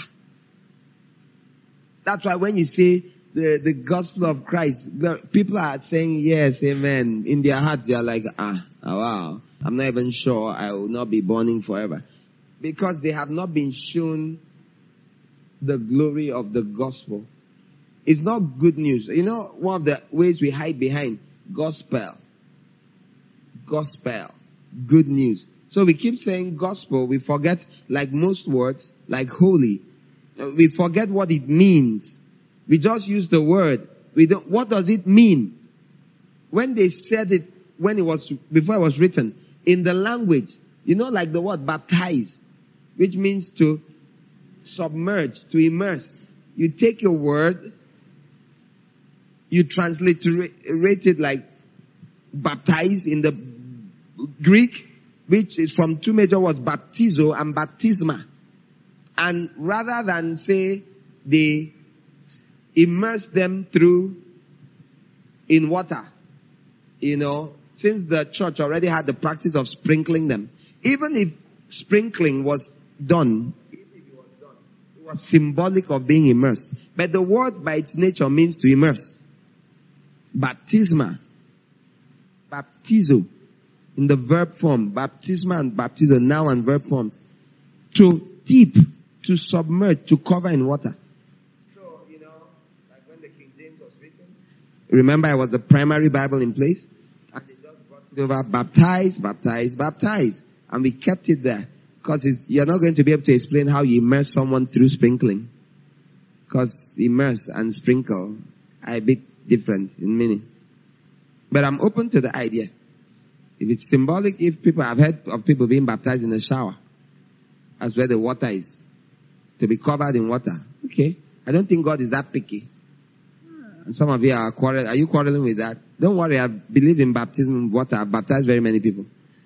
That's why when you say the, the gospel of Christ, the, people are saying yes, amen. In their hearts they are like, ah, oh, wow, I'm not even sure I will not be burning forever. Because they have not been shown the glory of the gospel. It's not good news. You know, one of the ways we hide behind gospel. Gospel. Good news. So we keep saying gospel. We forget, like most words, like holy. We forget what it means. We just use the word. We don't, what does it mean? When they said it, when it was, before it was written, in the language, you know, like the word baptize, which means to submerge, to immerse. You take a word, you transliterate it like baptize in the Greek, which is from two major words, baptizo and baptisma. And rather than say they immerse them through in water, you know, since the church already had the practice of sprinkling them, even if sprinkling was done, even if it was done, it was symbolic of being immersed. But the word by its nature means to immerse. Baptisma, baptizo, in the verb form, baptisma and baptizo, noun and verb forms. To dip, to submerge, to cover in water. So, you know, like when the King James was written, remember it was the primary Bible in place? And they just brought it over, baptize, baptize, baptize. And we kept it there. Because you're not going to be able to explain how you immerse someone through sprinkling. Because immerse and sprinkle are a bit different in meaning. But I'm open to the idea. If it's symbolic, if people have heard of people being baptized in the shower, that's where the water is, to be covered in water. Okay. I don't think God is that picky. And some of you are quarreling. Are you quarreling with that? Don't worry. I've believed in baptism in water. I've baptized very many people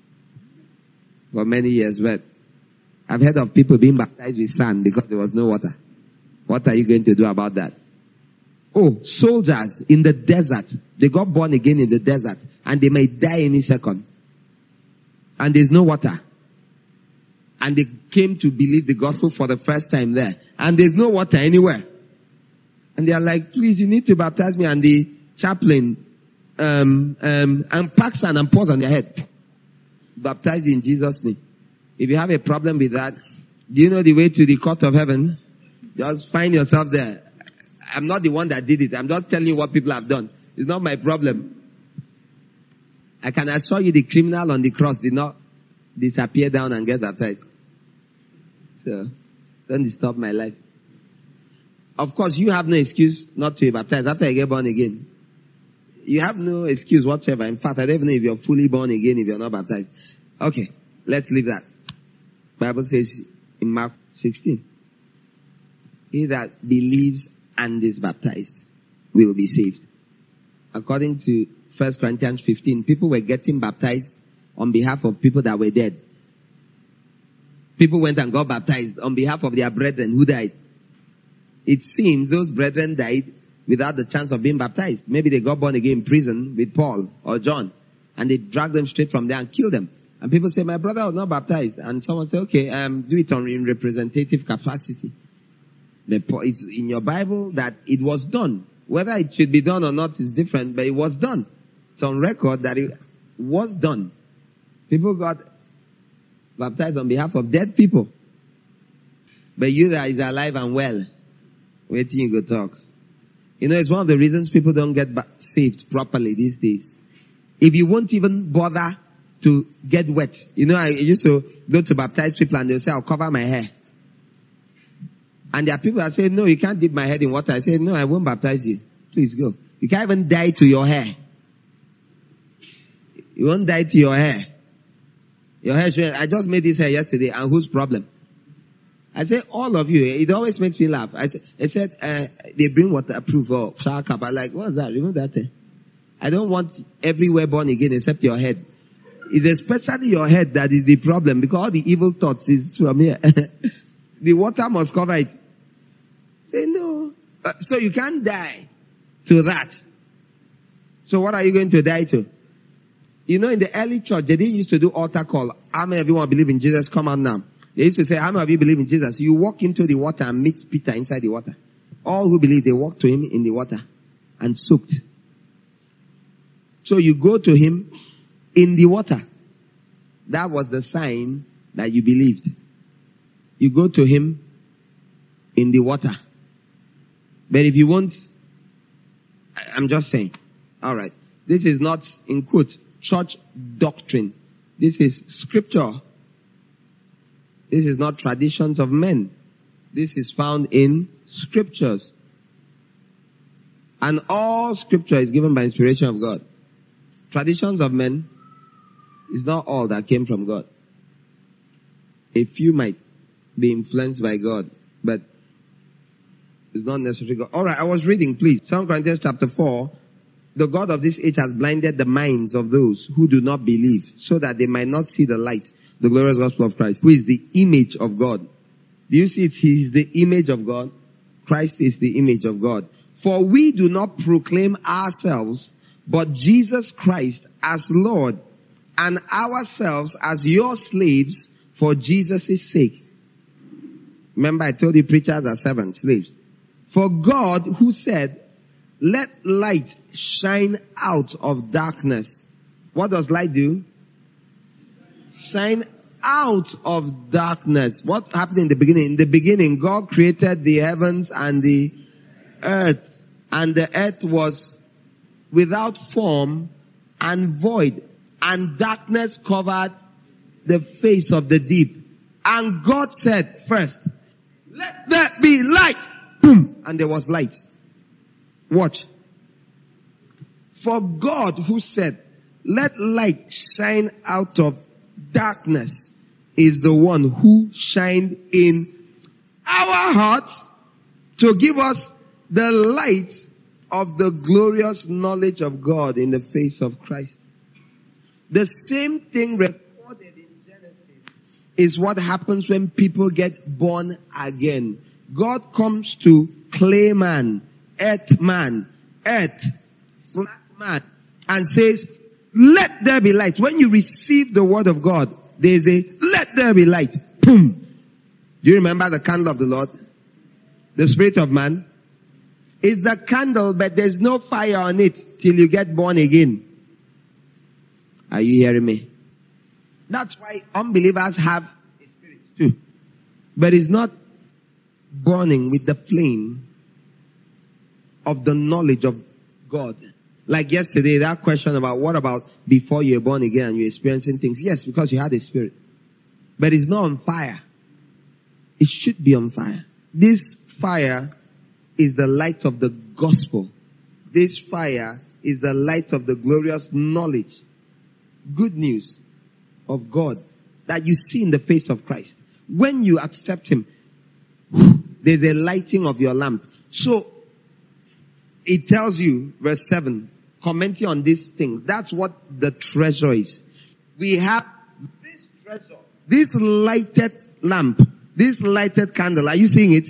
for many years. But I've heard of people being baptized with sand because there was no water. What are you going to do about that? Oh, soldiers in the desert. They got born again in the desert. And they may die any second. And there's no water. And they came to believe the gospel for the first time there. And there's no water anywhere. And they are like, please, you need to baptize me. And the chaplain um, um, unpacks sand and pours on their head. Baptize you in Jesus' name. If you have a problem with that, do you know the way to the court of heaven? Just find yourself there. I'm not the one that did it. I'm just telling you what people have done. It's not my problem. I can assure you the criminal on the cross did not disappear down and get baptized. So, don't disturb my life. Of course, you have no excuse not to be baptized after you get born again. You have no excuse whatsoever. In fact, I don't even know if you're fully born again if you're not baptized. Okay, let's leave that. Bible says in Mark sixteen, he that believes and is baptized will be saved. According to First Corinthians fifteen, people were getting baptized on behalf of people that were dead. People went and got baptized on behalf of their brethren who died. It seems those brethren died without the chance of being baptized. Maybe they got born again in prison with Paul or John, and they dragged them straight from there and killed them. And people say, my brother was not baptized. And someone say, okay, um, do it on in representative capacity. It's in your Bible that it was done. Whether it should be done or not is different, but it was done. It's on record that it was done. People got baptized on behalf of dead people. But you that is alive and well, wait till you go talk. You know, it's one of the reasons people don't get ba- saved properly these days. If you won't even bother to get wet. You know, I used to go to baptize people and they'll say, I'll cover my hair. And there are people that say, no, you can't dip my head in water. I say, no, I won't baptize you. Please go. You can't even dye to your hair. You won't dye to your hair. Your hair, should, I just made this hair yesterday, and whose problem? I say, all of you. It always makes me laugh. I, say, I said, uh, they bring waterproof or shower cap. I'm like, what's that? Remove that thing. I don't want everywhere born again except your head. It's especially your head that is the problem, because all the evil thoughts is from here. The water must cover it. Say no. Uh, so you can't die to that. So what are you going to die to? You know, in the early church, they didn't used to do altar call. How many of you want to believe in Jesus? Come on now. They used to say, how many of you believe in Jesus? You walk into the water and meet Peter inside the water. All who believe, they walk to him in the water and soaked. So you go to him in the water. That was the sign that you believed. You go to him in the water. But if you won't, I'm just saying. Alright. This is not, in quote, church doctrine. This is scripture. This is not traditions of men. This is found in scriptures. And all scripture is given by inspiration of God. Traditions of men is not all that came from God. A few might be influenced by God, but it's not necessarily God. Alright, I was reading, please. Second Corinthians chapter four. The God of this age has blinded the minds of those who do not believe, so that they might not see the light, the glorious gospel of Christ, who is the image of God. Do you see it? He is the image of God. Christ is the image of God. For we do not proclaim ourselves, but Jesus Christ as Lord, and ourselves as your slaves for Jesus' sake. Remember, I told you preachers are servants, slaves. For God, who said, let light shine out of darkness. What does light do? Shine out of darkness. What happened in the beginning? In the beginning, God created the heavens and the earth. And the earth was without form and void. And darkness covered the face of the deep. And God said first, let there be light. Boom. And there was light. Watch. For God, who said, let light shine out of darkness, is the one who shined in our hearts to give us the light of the glorious knowledge of God in the face of Christ. The same thing recorded in Genesis is what happens when people get born again. God comes to clay man, earth man, earth, flat man, and says, let there be light. When you receive the word of God, there is a, let there be light. Boom. Do you remember the candle of the Lord? The spirit of man? It's the candle, but there's no fire on it till you get born again. Are you hearing me? That's why unbelievers have a spirit too. But it's not burning with the flame of the knowledge of God. Like yesterday, that question about what about before you're born again and you're experiencing things? Yes, because you had a spirit. But it's not on fire. It should be on fire. This fire is the light of the gospel. This fire is the light of the glorious knowledge, good news of God that you see in the face of Christ. When you accept Him, there's a lighting of your lamp. So, it tells you, verse seven, commenting on this thing, that's what the treasure is. We have this treasure, this lighted lamp, this lighted candle. Are you seeing it?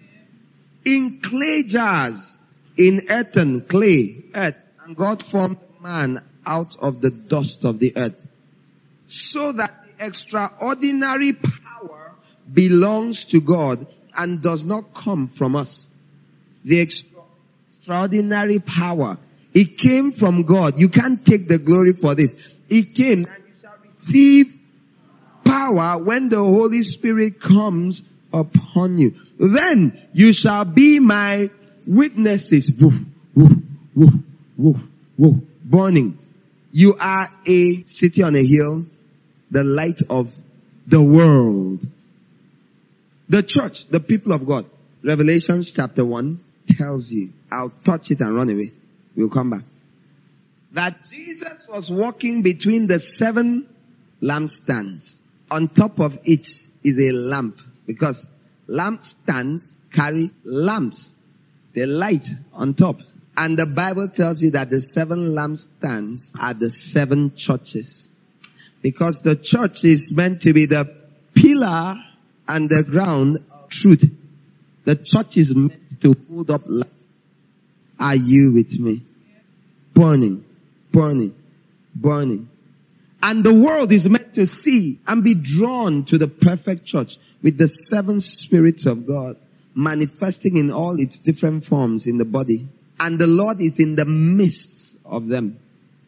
In clay jars, in earthen, clay, earth. And God formed man out of the dust of the earth. So that the extraordinary power belongs to God and does not come from us. The extra- extraordinary power. It came from God. You can't take the glory for this. It came, and you shall receive power when the Holy Spirit comes upon you. Then you shall be my witnesses. Woo, woo, woo, woo, woo. Burning. You are a city on a hill, the light of the world. The church, the people of God. Revelation chapter one tells you, I'll touch it and run away. We'll come back. That Jesus was walking between the seven lampstands. On top of each is a lamp. Because lampstands carry lamps. They light on top. And the Bible tells you that the seven lampstands are the seven churches. Because the church is meant to be the pillar and the ground of truth. The church is meant to hold up light. Are you with me? Burning, burning, burning. And the world is meant to see and be drawn to the perfect church with the seven spirits of God manifesting in all its different forms in the body. And the Lord is in the midst of them,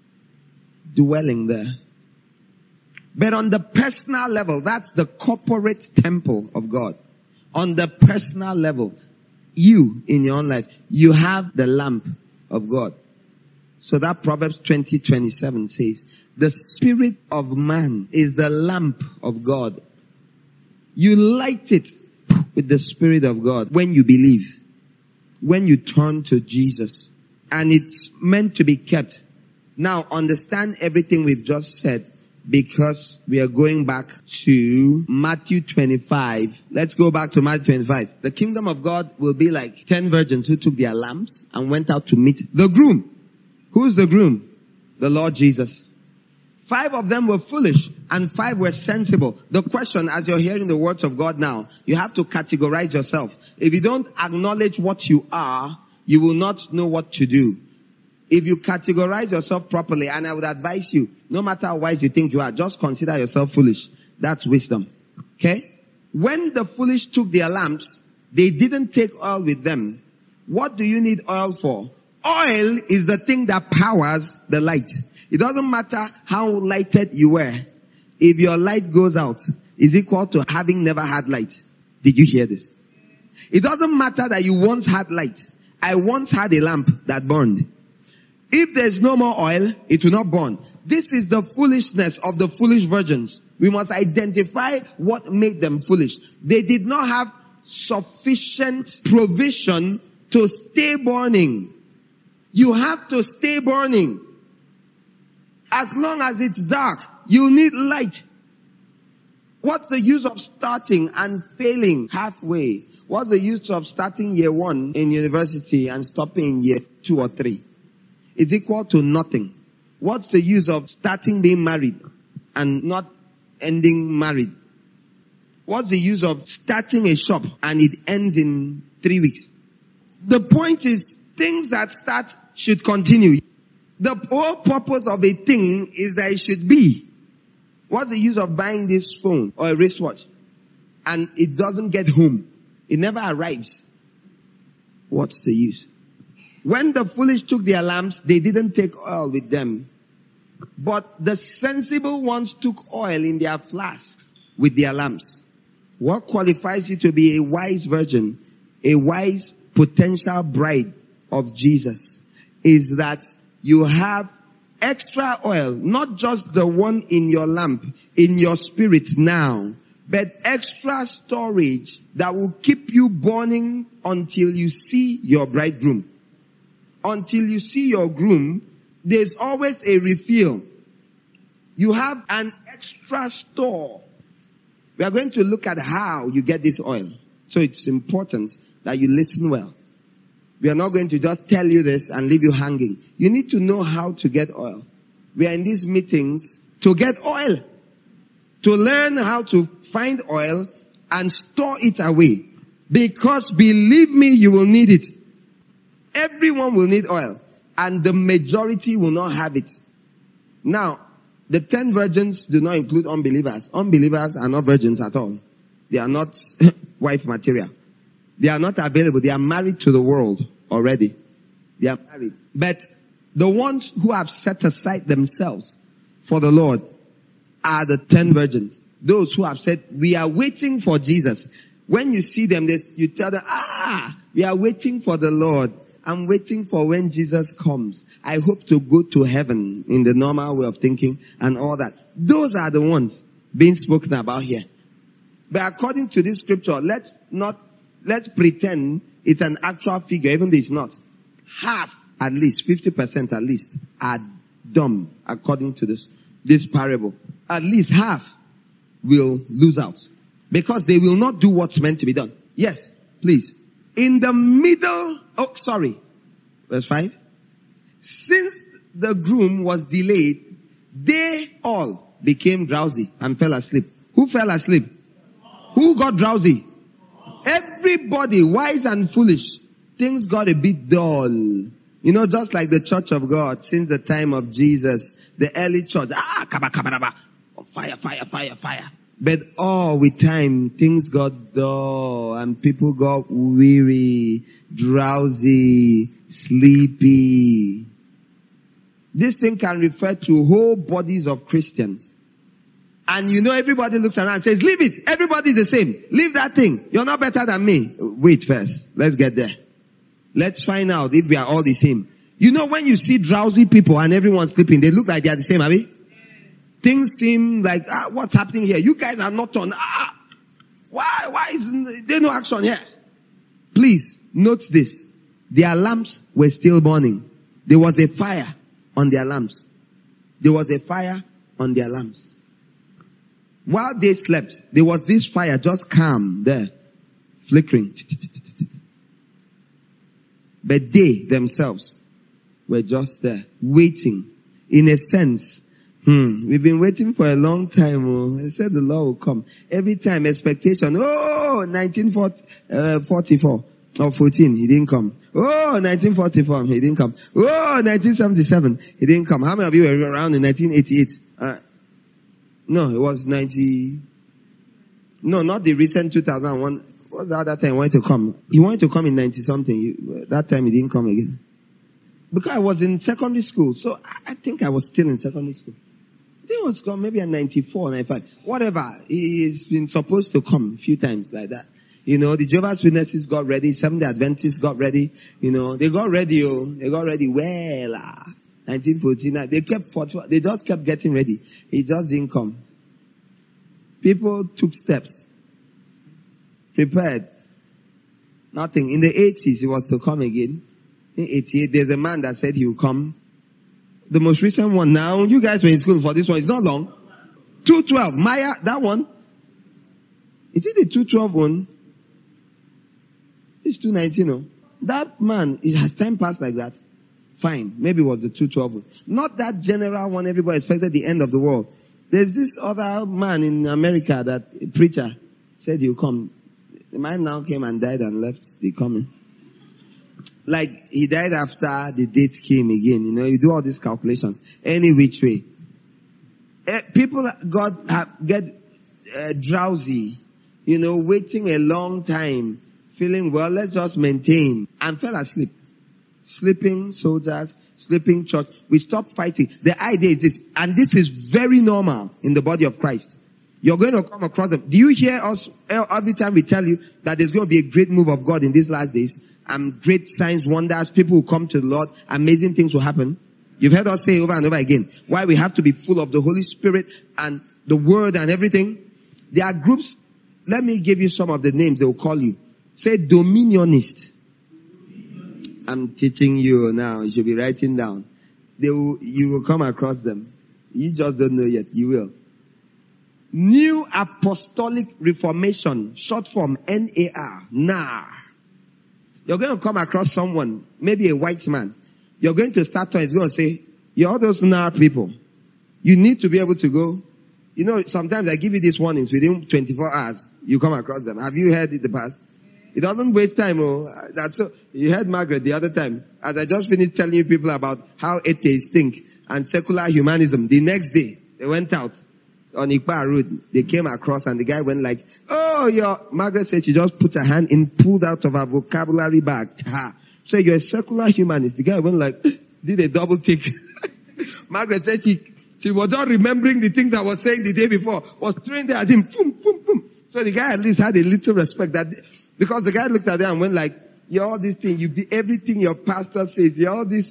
dwelling there. But on the personal level, that's the corporate temple of God. On the personal level, you in your own life, you have the lamp of God. So that Proverbs twenty twenty-seven says, the spirit of man is the lamp of God. You light it with the Spirit of God when you believe, when you turn to Jesus. And it's meant to be kept. Now understand everything we've just said, because we are going back to Matthew twenty-five. Let's go back to Matthew twenty-five. The kingdom of God will be like ten virgins who took their lamps and went out to meet the groom. Who's the groom? The Lord Jesus. Five of them were foolish and five were sensible. The question, as you're hearing the words of God now, you have to categorize yourself. If you don't acknowledge what you are, you will not know what to do. If you categorize yourself properly, and I would advise you, no matter how wise you think you are, just consider yourself foolish. That's wisdom. Okay? When the foolish took their lamps, they didn't take oil with them. What do you need oil for? Oil is the thing that powers the light. It doesn't matter how lighted you were. If your light goes out, is equal to having never had light. Did you hear this? It doesn't matter that you once had light. I once had a lamp that burned. If there's no more oil, it will not burn. This is the foolishness of the foolish virgins. We must identify what made them foolish. They did not have sufficient provision to stay burning. You have to stay burning. As long as it's dark, you need light. What's the use of starting and failing halfway? What's the use of starting year one in university and stopping in year two or three? It's equal to nothing. What's the use of starting being married and not ending married? What's the use of starting a shop and it ends in three weeks? The point is, things that start should continue. The whole purpose of a thing is that it should be. What's the use of buying this phone or a wristwatch and it doesn't get home? It never arrives. What's the use? When the foolish took their lamps, they didn't take oil with them. But the sensible ones took oil in their flasks with their lamps. What qualifies you to be a wise virgin a wise potential bride of Jesus is that you have extra oil, not just the one in your lamp, in your spirit now, but extra storage that will keep you burning until you see your bridegroom. Until you see your groom, there's always a refill. You have an extra store. We are going to look at how you get this oil. So it's important that you listen well. We are not going to just tell you this and leave you hanging. You need to know how to get oil. We are in these meetings to get oil. To learn how to find oil and store it away. Because believe me, you will need it. Everyone will need oil. And the majority will not have it. Now, the ten virgins do not include unbelievers. Unbelievers are not virgins at all. They are not wife material. They are not available. They are married to the world already. They are married. But the ones who have set aside themselves for the Lord are the ten virgins. Those who have said, we are waiting for Jesus. When you see them, they, you tell them, ah, we are waiting for the Lord. I'm waiting for when Jesus comes. I hope to go to heaven in the normal way of thinking and all that. Those are the ones being spoken about here. But according to this scripture, let's not, let's pretend it's an actual figure, even though it's not. Half, at least, fifty percent at least, are dumb according to this, this parable. At least half will lose out. Because they will not do what's meant to be done. Yes, please. In the middle, oh, sorry. Verse five. Since the groom was delayed, they all became drowsy and fell asleep. Who fell asleep? Who got drowsy? Everybody, wise and foolish. Things got a bit dull. You know, just like the church of God, since the time of Jesus, the early church, ah, kaba, kaba, kaba, fire, fire, fire, fire. But all with time, things got dull and people got weary, drowsy, sleepy. This thing can refer to whole bodies of Christians. And you know, everybody looks around and says, leave it. Everybody's the same. Leave that thing. You're not better than me. Wait first. Let's get there. Let's find out if we are all the same. You know, when you see drowsy people and everyone's sleeping, they look like they are the same, Abby? Things seem like, ah, what's happening here? You guys are not on. Ah, why, why is there no action here? Please, note this. Their lamps were still burning. There was a fire on their lamps. There was a fire on their lamps. While they slept, there was this fire just calm there, flickering. But they themselves were just there, waiting. In a sense, hmm, we've been waiting for a long time. Oh, I said the Lord will come. Every time, expectation. Oh, nineteen forty-four or fourteen, he didn't come. Oh, nineteen forty-four, he didn't come. Oh, nineteen seventy-seven, he didn't come. How many of you were around in nineteen eighty-eight? Uh, no, it was ninety. No, not the recent two thousand one. What was the other time he wanted to come? He wanted to come in ninety something. That time he didn't come again. Because I was in secondary school. So I think I was still in secondary school. I think it was come maybe in ninety-four, ninety-five. Whatever. He's been supposed to come a few times like that. You know, the Jehovah's Witnesses got ready. Seventh-day Adventists got ready. You know, they got ready. Oh, they got ready well. Ah, nineteen fourteen. They kept, they just kept getting ready. He just didn't come. People took steps. Prepared. Nothing. In the eighties, he was to come again. In eighty-eight, there's a man that said he will come. The most recent one now, you guys were in school for this one. It's not long. two twelve. Maya, that one. Is it the two twelve one? It's two nineteen, no? That man, it has time passed like that. Fine. Maybe it was the two twelve one. Not that general one everybody expected the end of the world. There's this other man in America that, a preacher, said he'll come. The man now came and died and left the coming. Like, he died after the date came again. You know, you do all these calculations. Any which way. Uh, people got, have, get uh, drowsy. You know, waiting a long time. Feeling, well, let's just maintain. And fell asleep. Sleeping soldiers, sleeping church. We stopped fighting. The idea is this. And this is very normal in the body of Christ. You're going to come across them. Do you hear us every time we tell you that there's going to be a great move of God in these last days? And great signs, wonders, people will come to the Lord, amazing things will happen. You've heard us say over and over again why we have to be full of the Holy Spirit and the Word and everything. There are groups, let me give you some of the names they will call you. Say dominionist. I'm teaching you now, you should be writing down. They will, you will come across them. You just don't know yet, you will. New Apostolic Reformation, short form N A R, N A R. You're going to come across someone, maybe a white man. You're going to start talking, he's going to say, you're all those N A R people. You need to be able to go. You know, sometimes I give you these warnings within twenty-four hours. You come across them. Have you heard it in the past? It doesn't waste time. Oh, that's so. You heard Margaret the other time. As I just finished telling you people about how atheists think and secular humanism. The next day, they went out on Ikpa Road. They came across and the guy went like, oh, your, Margaret said she just put her hand in, pulled out of her vocabulary bag. So you're a secular humanist. The guy went like, did a double take. Margaret said she, she was not remembering the things I was saying the day before. Was throwing there at him. Boom, boom, boom. So the guy at least had a little respect that, because the guy looked at her and went like, you're all this thing, you be everything your pastor says, you're all this.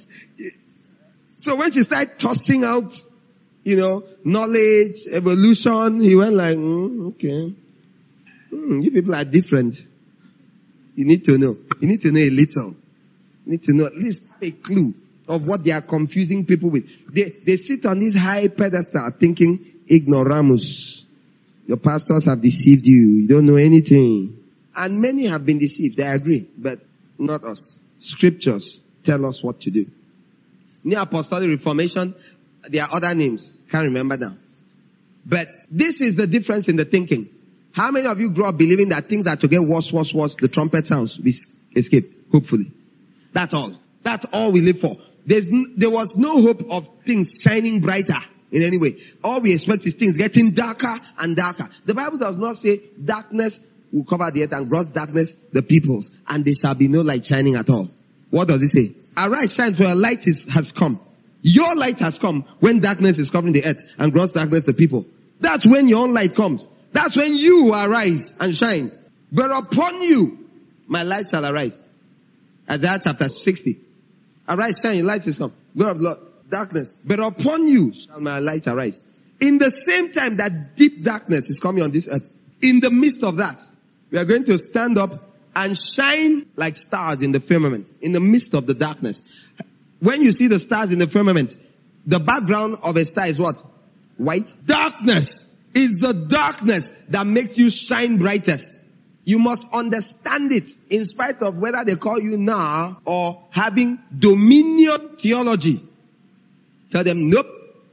So when she started tossing out, you know, knowledge, evolution, he went like, mm, okay. Mm, you people are different. You need to know. You need to know a little. You need to know at least a clue of what they are confusing people with. They, they sit on this high pedestal thinking, ignoramus. Your pastors have deceived you. You don't know anything. And many have been deceived. I agree. But not us. Scriptures tell us what to do. New Apostolic Reformation, there are other names. Can't remember now. But this is the difference in the thinking. How many of you grew up believing that things are to get worse, worse, worse? The trumpet sounds, we escape, hopefully. That's all. That's all we live for. There's n- there was no hope of things shining brighter in any way. All we expect is things getting darker and darker. The Bible does not say darkness will cover the earth and gross darkness the peoples, and there shall be no light shining at all. What does it say? Arise, shine, for your light is, has come. Your light has come when darkness is covering the earth and gross darkness the people. That's when your own light comes. That's when you arise and shine. But upon you, my light shall arise. Isaiah chapter sixty. Arise, shine, your light is come. God of Lord, darkness. But upon you shall my light arise. In the same time that deep darkness is coming on this earth, in the midst of that, we are going to stand up and shine like stars in the firmament, in the midst of the darkness. When you see the stars in the firmament, the background of a star is what? White. Darkness is the darkness that makes you shine brightest. You must understand it in spite of whether they call you now or having dominion theology. Tell them, nope.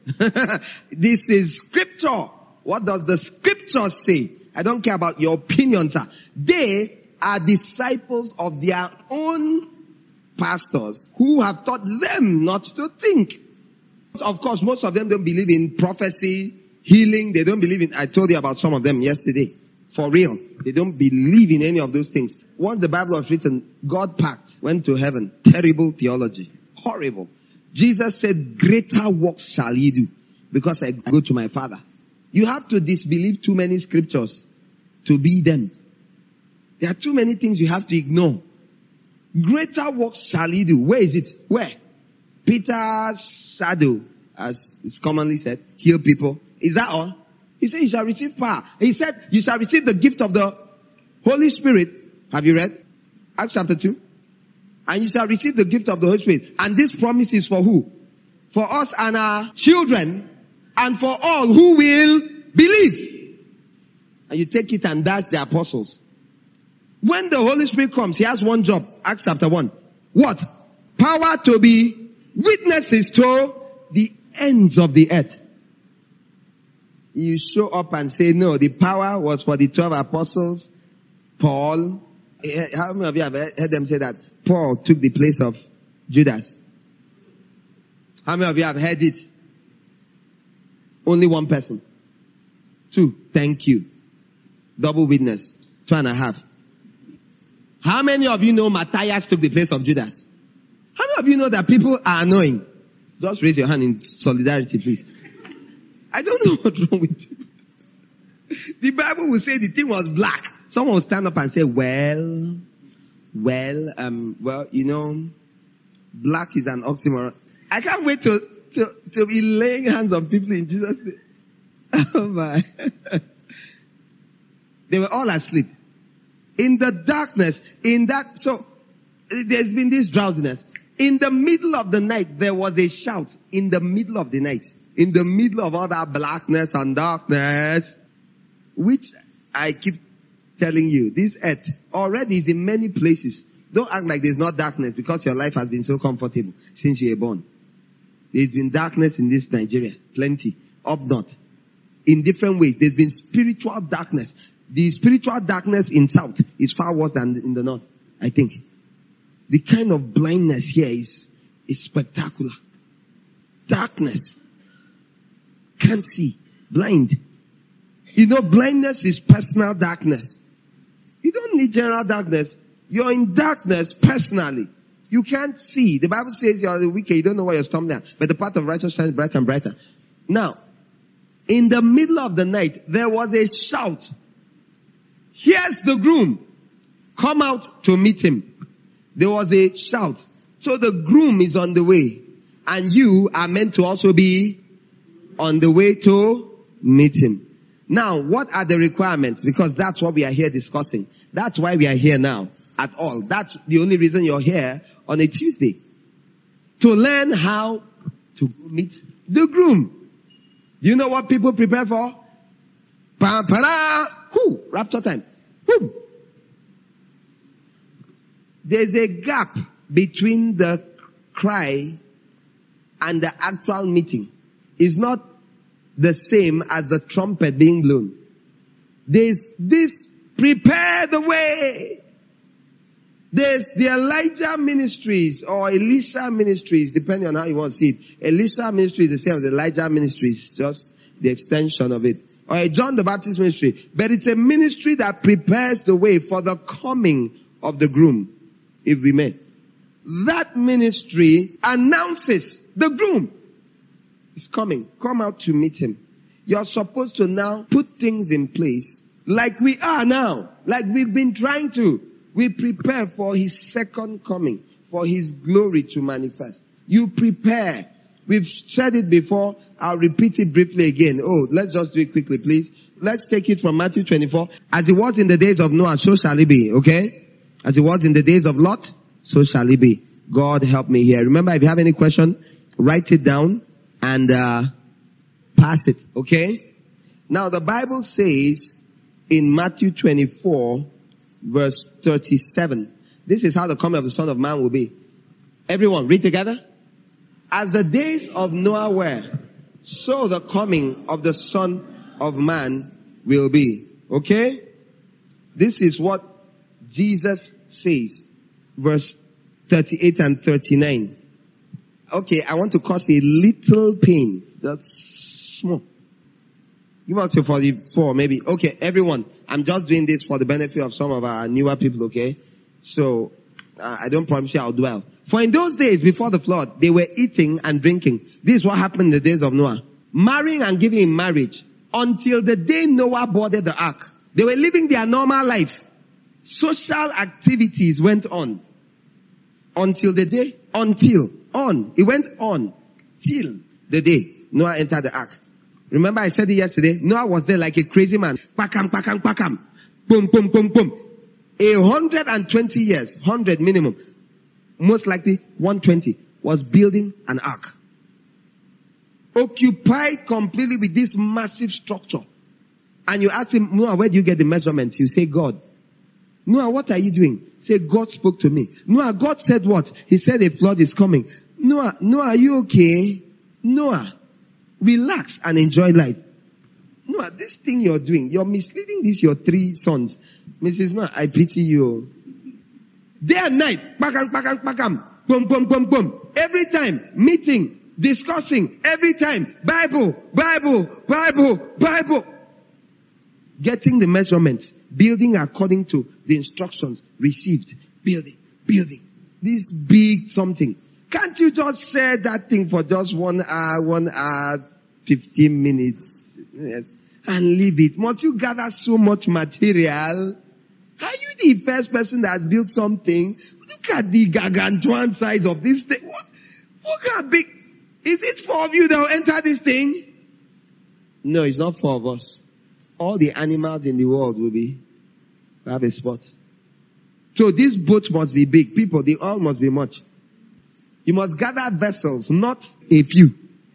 This is scripture. What does the scripture say? I don't care about your opinions, sir. They are disciples of their own pastors who have taught them not to think. Of course, most of them don't believe in prophecy, healing. They don't believe in, I told you about some of them yesterday. For real. They don't believe in any of those things. Once the Bible was written, God packed, went to heaven. Terrible theology. Horrible. Jesus said, greater works shall ye do because I go to my Father. You have to disbelieve too many scriptures to be them. There are too many things you have to ignore. Greater works shall ye do. Where is it? Where? Peter's shadow, as is commonly said, heal people. Is that all? He said you shall receive power. He said you shall receive the gift of the Holy Spirit. Have you read? Acts chapter two. And you shall receive the gift of the Holy Spirit. And this promise is for who? For us and our children and for all who will believe. And you take it and dash the apostles. When the Holy Spirit comes, he has one job. Acts chapter one. What? Power to be witnesses to the ends of the earth. You show up and say, no, the power was for the twelve apostles. Paul. How many of you have heard them say that Paul took the place of Judas? How many of you have heard it? Only one person. Two. Thank you. Double witness. Two and a half. How many of you know Matthias took the place of Judas? How many of you know that people are annoying? Just raise your hand in solidarity, please. I don't know what's wrong with you. The Bible will say the thing was black. Someone will stand up and say, well, well, um, well, you know, black is an oxymoron. I can't wait to, to, to be laying hands on people in Jesus' name. Oh my. They were all asleep. In the darkness, in that, so, there's been this drowsiness. In the middle of the night, there was a shout. In the middle of the night. In the middle of all that blackness and darkness, which I keep telling you, this earth already is in many places. Don't act like there's not darkness because your life has been so comfortable since you were born. There's been darkness in this Nigeria. Plenty. Up north. In different ways. There's been spiritual darkness. The spiritual darkness in south is far worse than in the north, I think. The kind of blindness here is, is spectacular. Darkness. Can't see. Blind. You know, blindness is personal darkness. You don't need general darkness. You're in darkness personally. You can't see. The Bible says you're the wicked. You don't know where you're stumbling at. But the path of righteousness shines brighter and brighter. Now, in the middle of the night, there was a shout. Here's the groom. Come out to meet him. There was a shout. So the groom is on the way. And you are meant to also be on the way to meet him. Now, what are the requirements? Because that's what we are here discussing. That's why we are here now at all. That's the only reason you're here on a Tuesday. To learn how to meet the groom. Do you know what people prepare for? Pa-pa-da! Whoo! Rapture time. Boom! There's a gap between the cry and the actual meeting. It's not the same as the trumpet being blown. There's this, prepare the way. There's the Elijah ministries or Elisha ministries, depending on how you want to see it. Elisha ministry is the same as Elijah ministries, just the extension of it. Or a John the Baptist ministry. But it's a ministry that prepares the way for the coming of the groom, if we may. That ministry announces the groom is coming. Come out to meet him. You're supposed to now put things in place like we are now. Like we've been trying to. We prepare for his second coming. For his glory to manifest. You prepare. We've said it before. I'll repeat it briefly again. Oh, let's just do it quickly, please. Let's take it from Matthew twenty-four. As it was in the days of Noah, so shall it be. Okay? As it was in the days of Lot, so shall it be. God help me here. Remember, if you have any question, write it down and uh pass it. Okay? Now, the Bible says in Matthew twenty-four, verse thirty-seven. This is how the coming of the Son of Man will be. Everyone, read together. As the days of Noah were, so the coming of the Son of Man will be. Okay? This is what Jesus says. Verse thirty-eight and thirty-nine. Okay, I want to cause a little pain. Just small. Give us to forty-four maybe. Okay, everyone. I'm just doing this for the benefit of some of our newer people, okay? So, uh, I don't promise you I'll dwell. For in those days before the flood, they were eating and drinking. This is what happened in the days of Noah. Marrying and giving in marriage. Until the day Noah boarded the ark. They were living their normal life. Social activities went on. Until the day, until, on. It went on. Till the day Noah entered the ark. Remember I said it yesterday? Noah was there like a crazy man. Pakam, pakam, pakam. Boom, boom, boom, boom. A hundred and twenty years, hundred minimum. Most likely one twenty, was building an ark. Occupied completely with this massive structure. And you ask him, Noah, where do you get the measurements? You say, God. Noah, what are you doing? Say, God spoke to me. Noah, God said what? He said a flood is coming. Noah, Noah, are you okay? Noah, relax and enjoy life. Noah, this thing you're doing, you're misleading these your three sons. Missus Noah, I pity you. Day and night, pakam, pakam, pakam, boom, boom, boom, boom. Every time, meeting, discussing, every time, Bible, Bible, Bible, Bible. Getting the measurements, building according to the instructions received, building, building. This big something. Can't you just share that thing for just one hour, one hour, fifteen minutes? Yes. and leave it? Must you gather so much material? Are you the first person that has built something? Look at the gargantuan size of this thing. What? Look how big. Is it four of you that will enter this thing? No, it's not four of us. All the animals in the world will be, will have a spot. So this boat must be big. People, the oil must be much. You must gather vessels, not a few.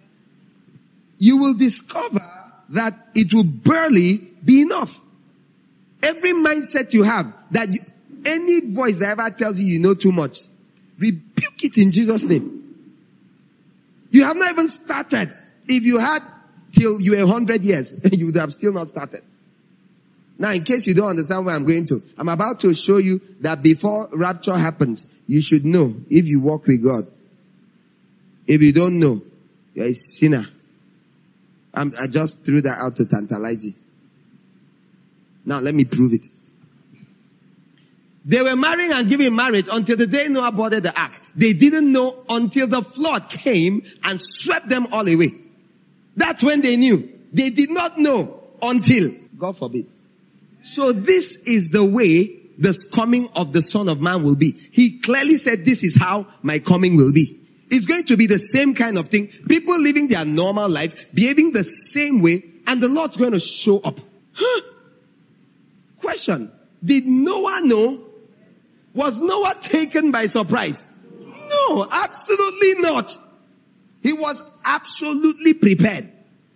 You will discover that it will barely be enough. Every mindset you have, that you, any voice that ever tells you you know too much, rebuke it in Jesus' name. You have not even started. If you had till you were one hundred years, you would have still not started. Now, in case you don't understand where I'm going to, I'm about to show you that before rapture happens, you should know if you walk with God. If you don't know, you're a sinner. I'm, I just threw that out to tantalize you. Now, let me prove it. They were marrying and giving marriage until the day Noah boarded the ark. They didn't know until the flood came and swept them all away. That's when they knew. They did not know until, God forbid. So this is the way the coming of the Son of Man will be. He clearly said, this is how my coming will be. It's going to be the same kind of thing. People living their normal life, behaving the same way, and the Lord's going to show up. Huh? Question. Did Noah know? Was Noah taken by surprise? No, absolutely not. He was absolutely prepared.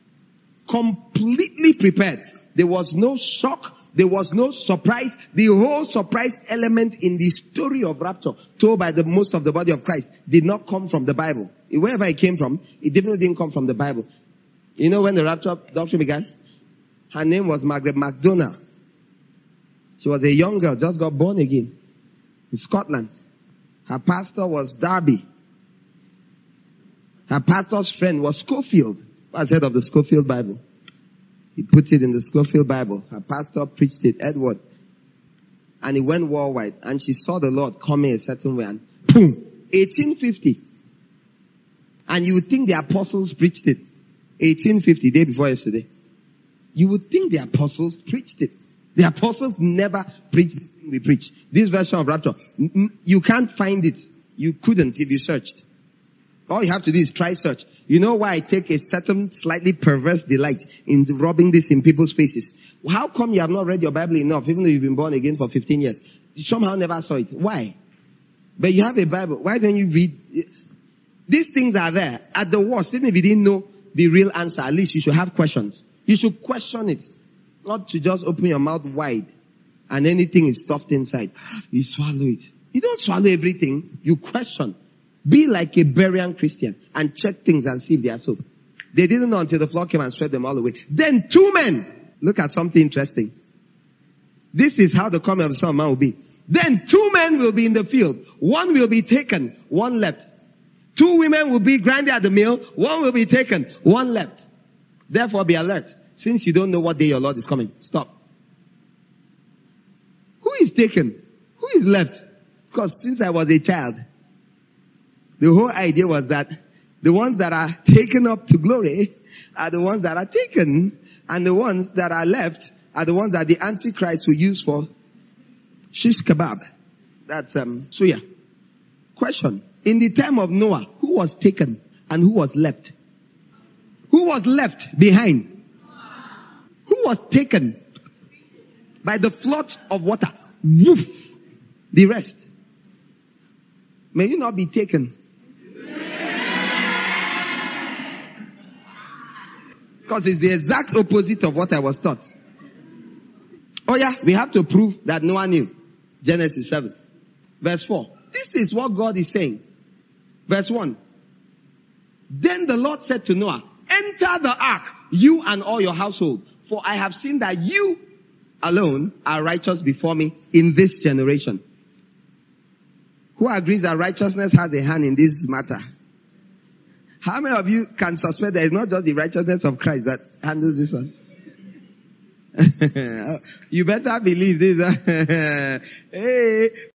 Completely prepared. There was no shock. There was no surprise. The whole surprise element in the story of rapture told by the most of the body of Christ did not come from the Bible. Wherever it came from, it definitely didn't come from the Bible. You know when the rapture doctrine began? Her name was Margaret MacDonald. She was a young girl, just got born again in Scotland. Her pastor was Darby. Her pastor's friend was Scofield, who was head of the Scofield Bible. He put it in the Scofield Bible. Her pastor preached it, Edward. And it went worldwide. And she saw the Lord coming a certain way. And boom! eighteen fifty. And you would think the apostles preached it. eighteen fifty, day before yesterday. You would think the apostles preached it. The apostles never preached this thing we preach. This version of rapture. You can't find it. You couldn't if you searched. All you have to do is try search. You know why I take a certain slightly perverse delight in rubbing this in people's faces? How come you have not read your Bible enough, even though you've been born again for fifteen years? You somehow never saw it. Why? But you have a Bible. Why don't you read? These things are there. At the worst, even if you didn't know the real answer, at least you should have questions. You should question it. Not to just open your mouth wide and anything is stuffed inside. You swallow it. You don't swallow everything. You question. Be like a Berean Christian and check things and see if they are so. They didn't know until the flood came and swept them all away. Then two men. Look at something interesting. This is how the coming of the Son of Man will be. Then two men will be in the field. One will be taken, one left. Two women will be grinding at the mill. One will be taken, one left. Therefore be alert. Since you don't know what day your Lord is coming. Stop. Who is taken? Who is left? Because since I was a child, the whole idea was that the ones that are taken up to glory are the ones that are taken, and the ones that are left are the ones that the Antichrist will use for shish kebab. That's um, suya. Question. In the time of Noah, who was taken and who was left? Who was left behind? Who was taken by the flood of water? Woof. The rest. May you not be taken. Because it's the exact opposite of what I was taught. Oh yeah, we have to prove that Noah knew. Genesis seven. Verse four. This is what God is saying. Verse one. Then the Lord said to Noah, enter the ark, you and all your household, for I have seen that you alone are righteous before me in this generation. Who agrees that righteousness has a hand in this matter? How many of you can suspect that it's not just the righteousness of Christ that handles this one? You better believe this. Hey.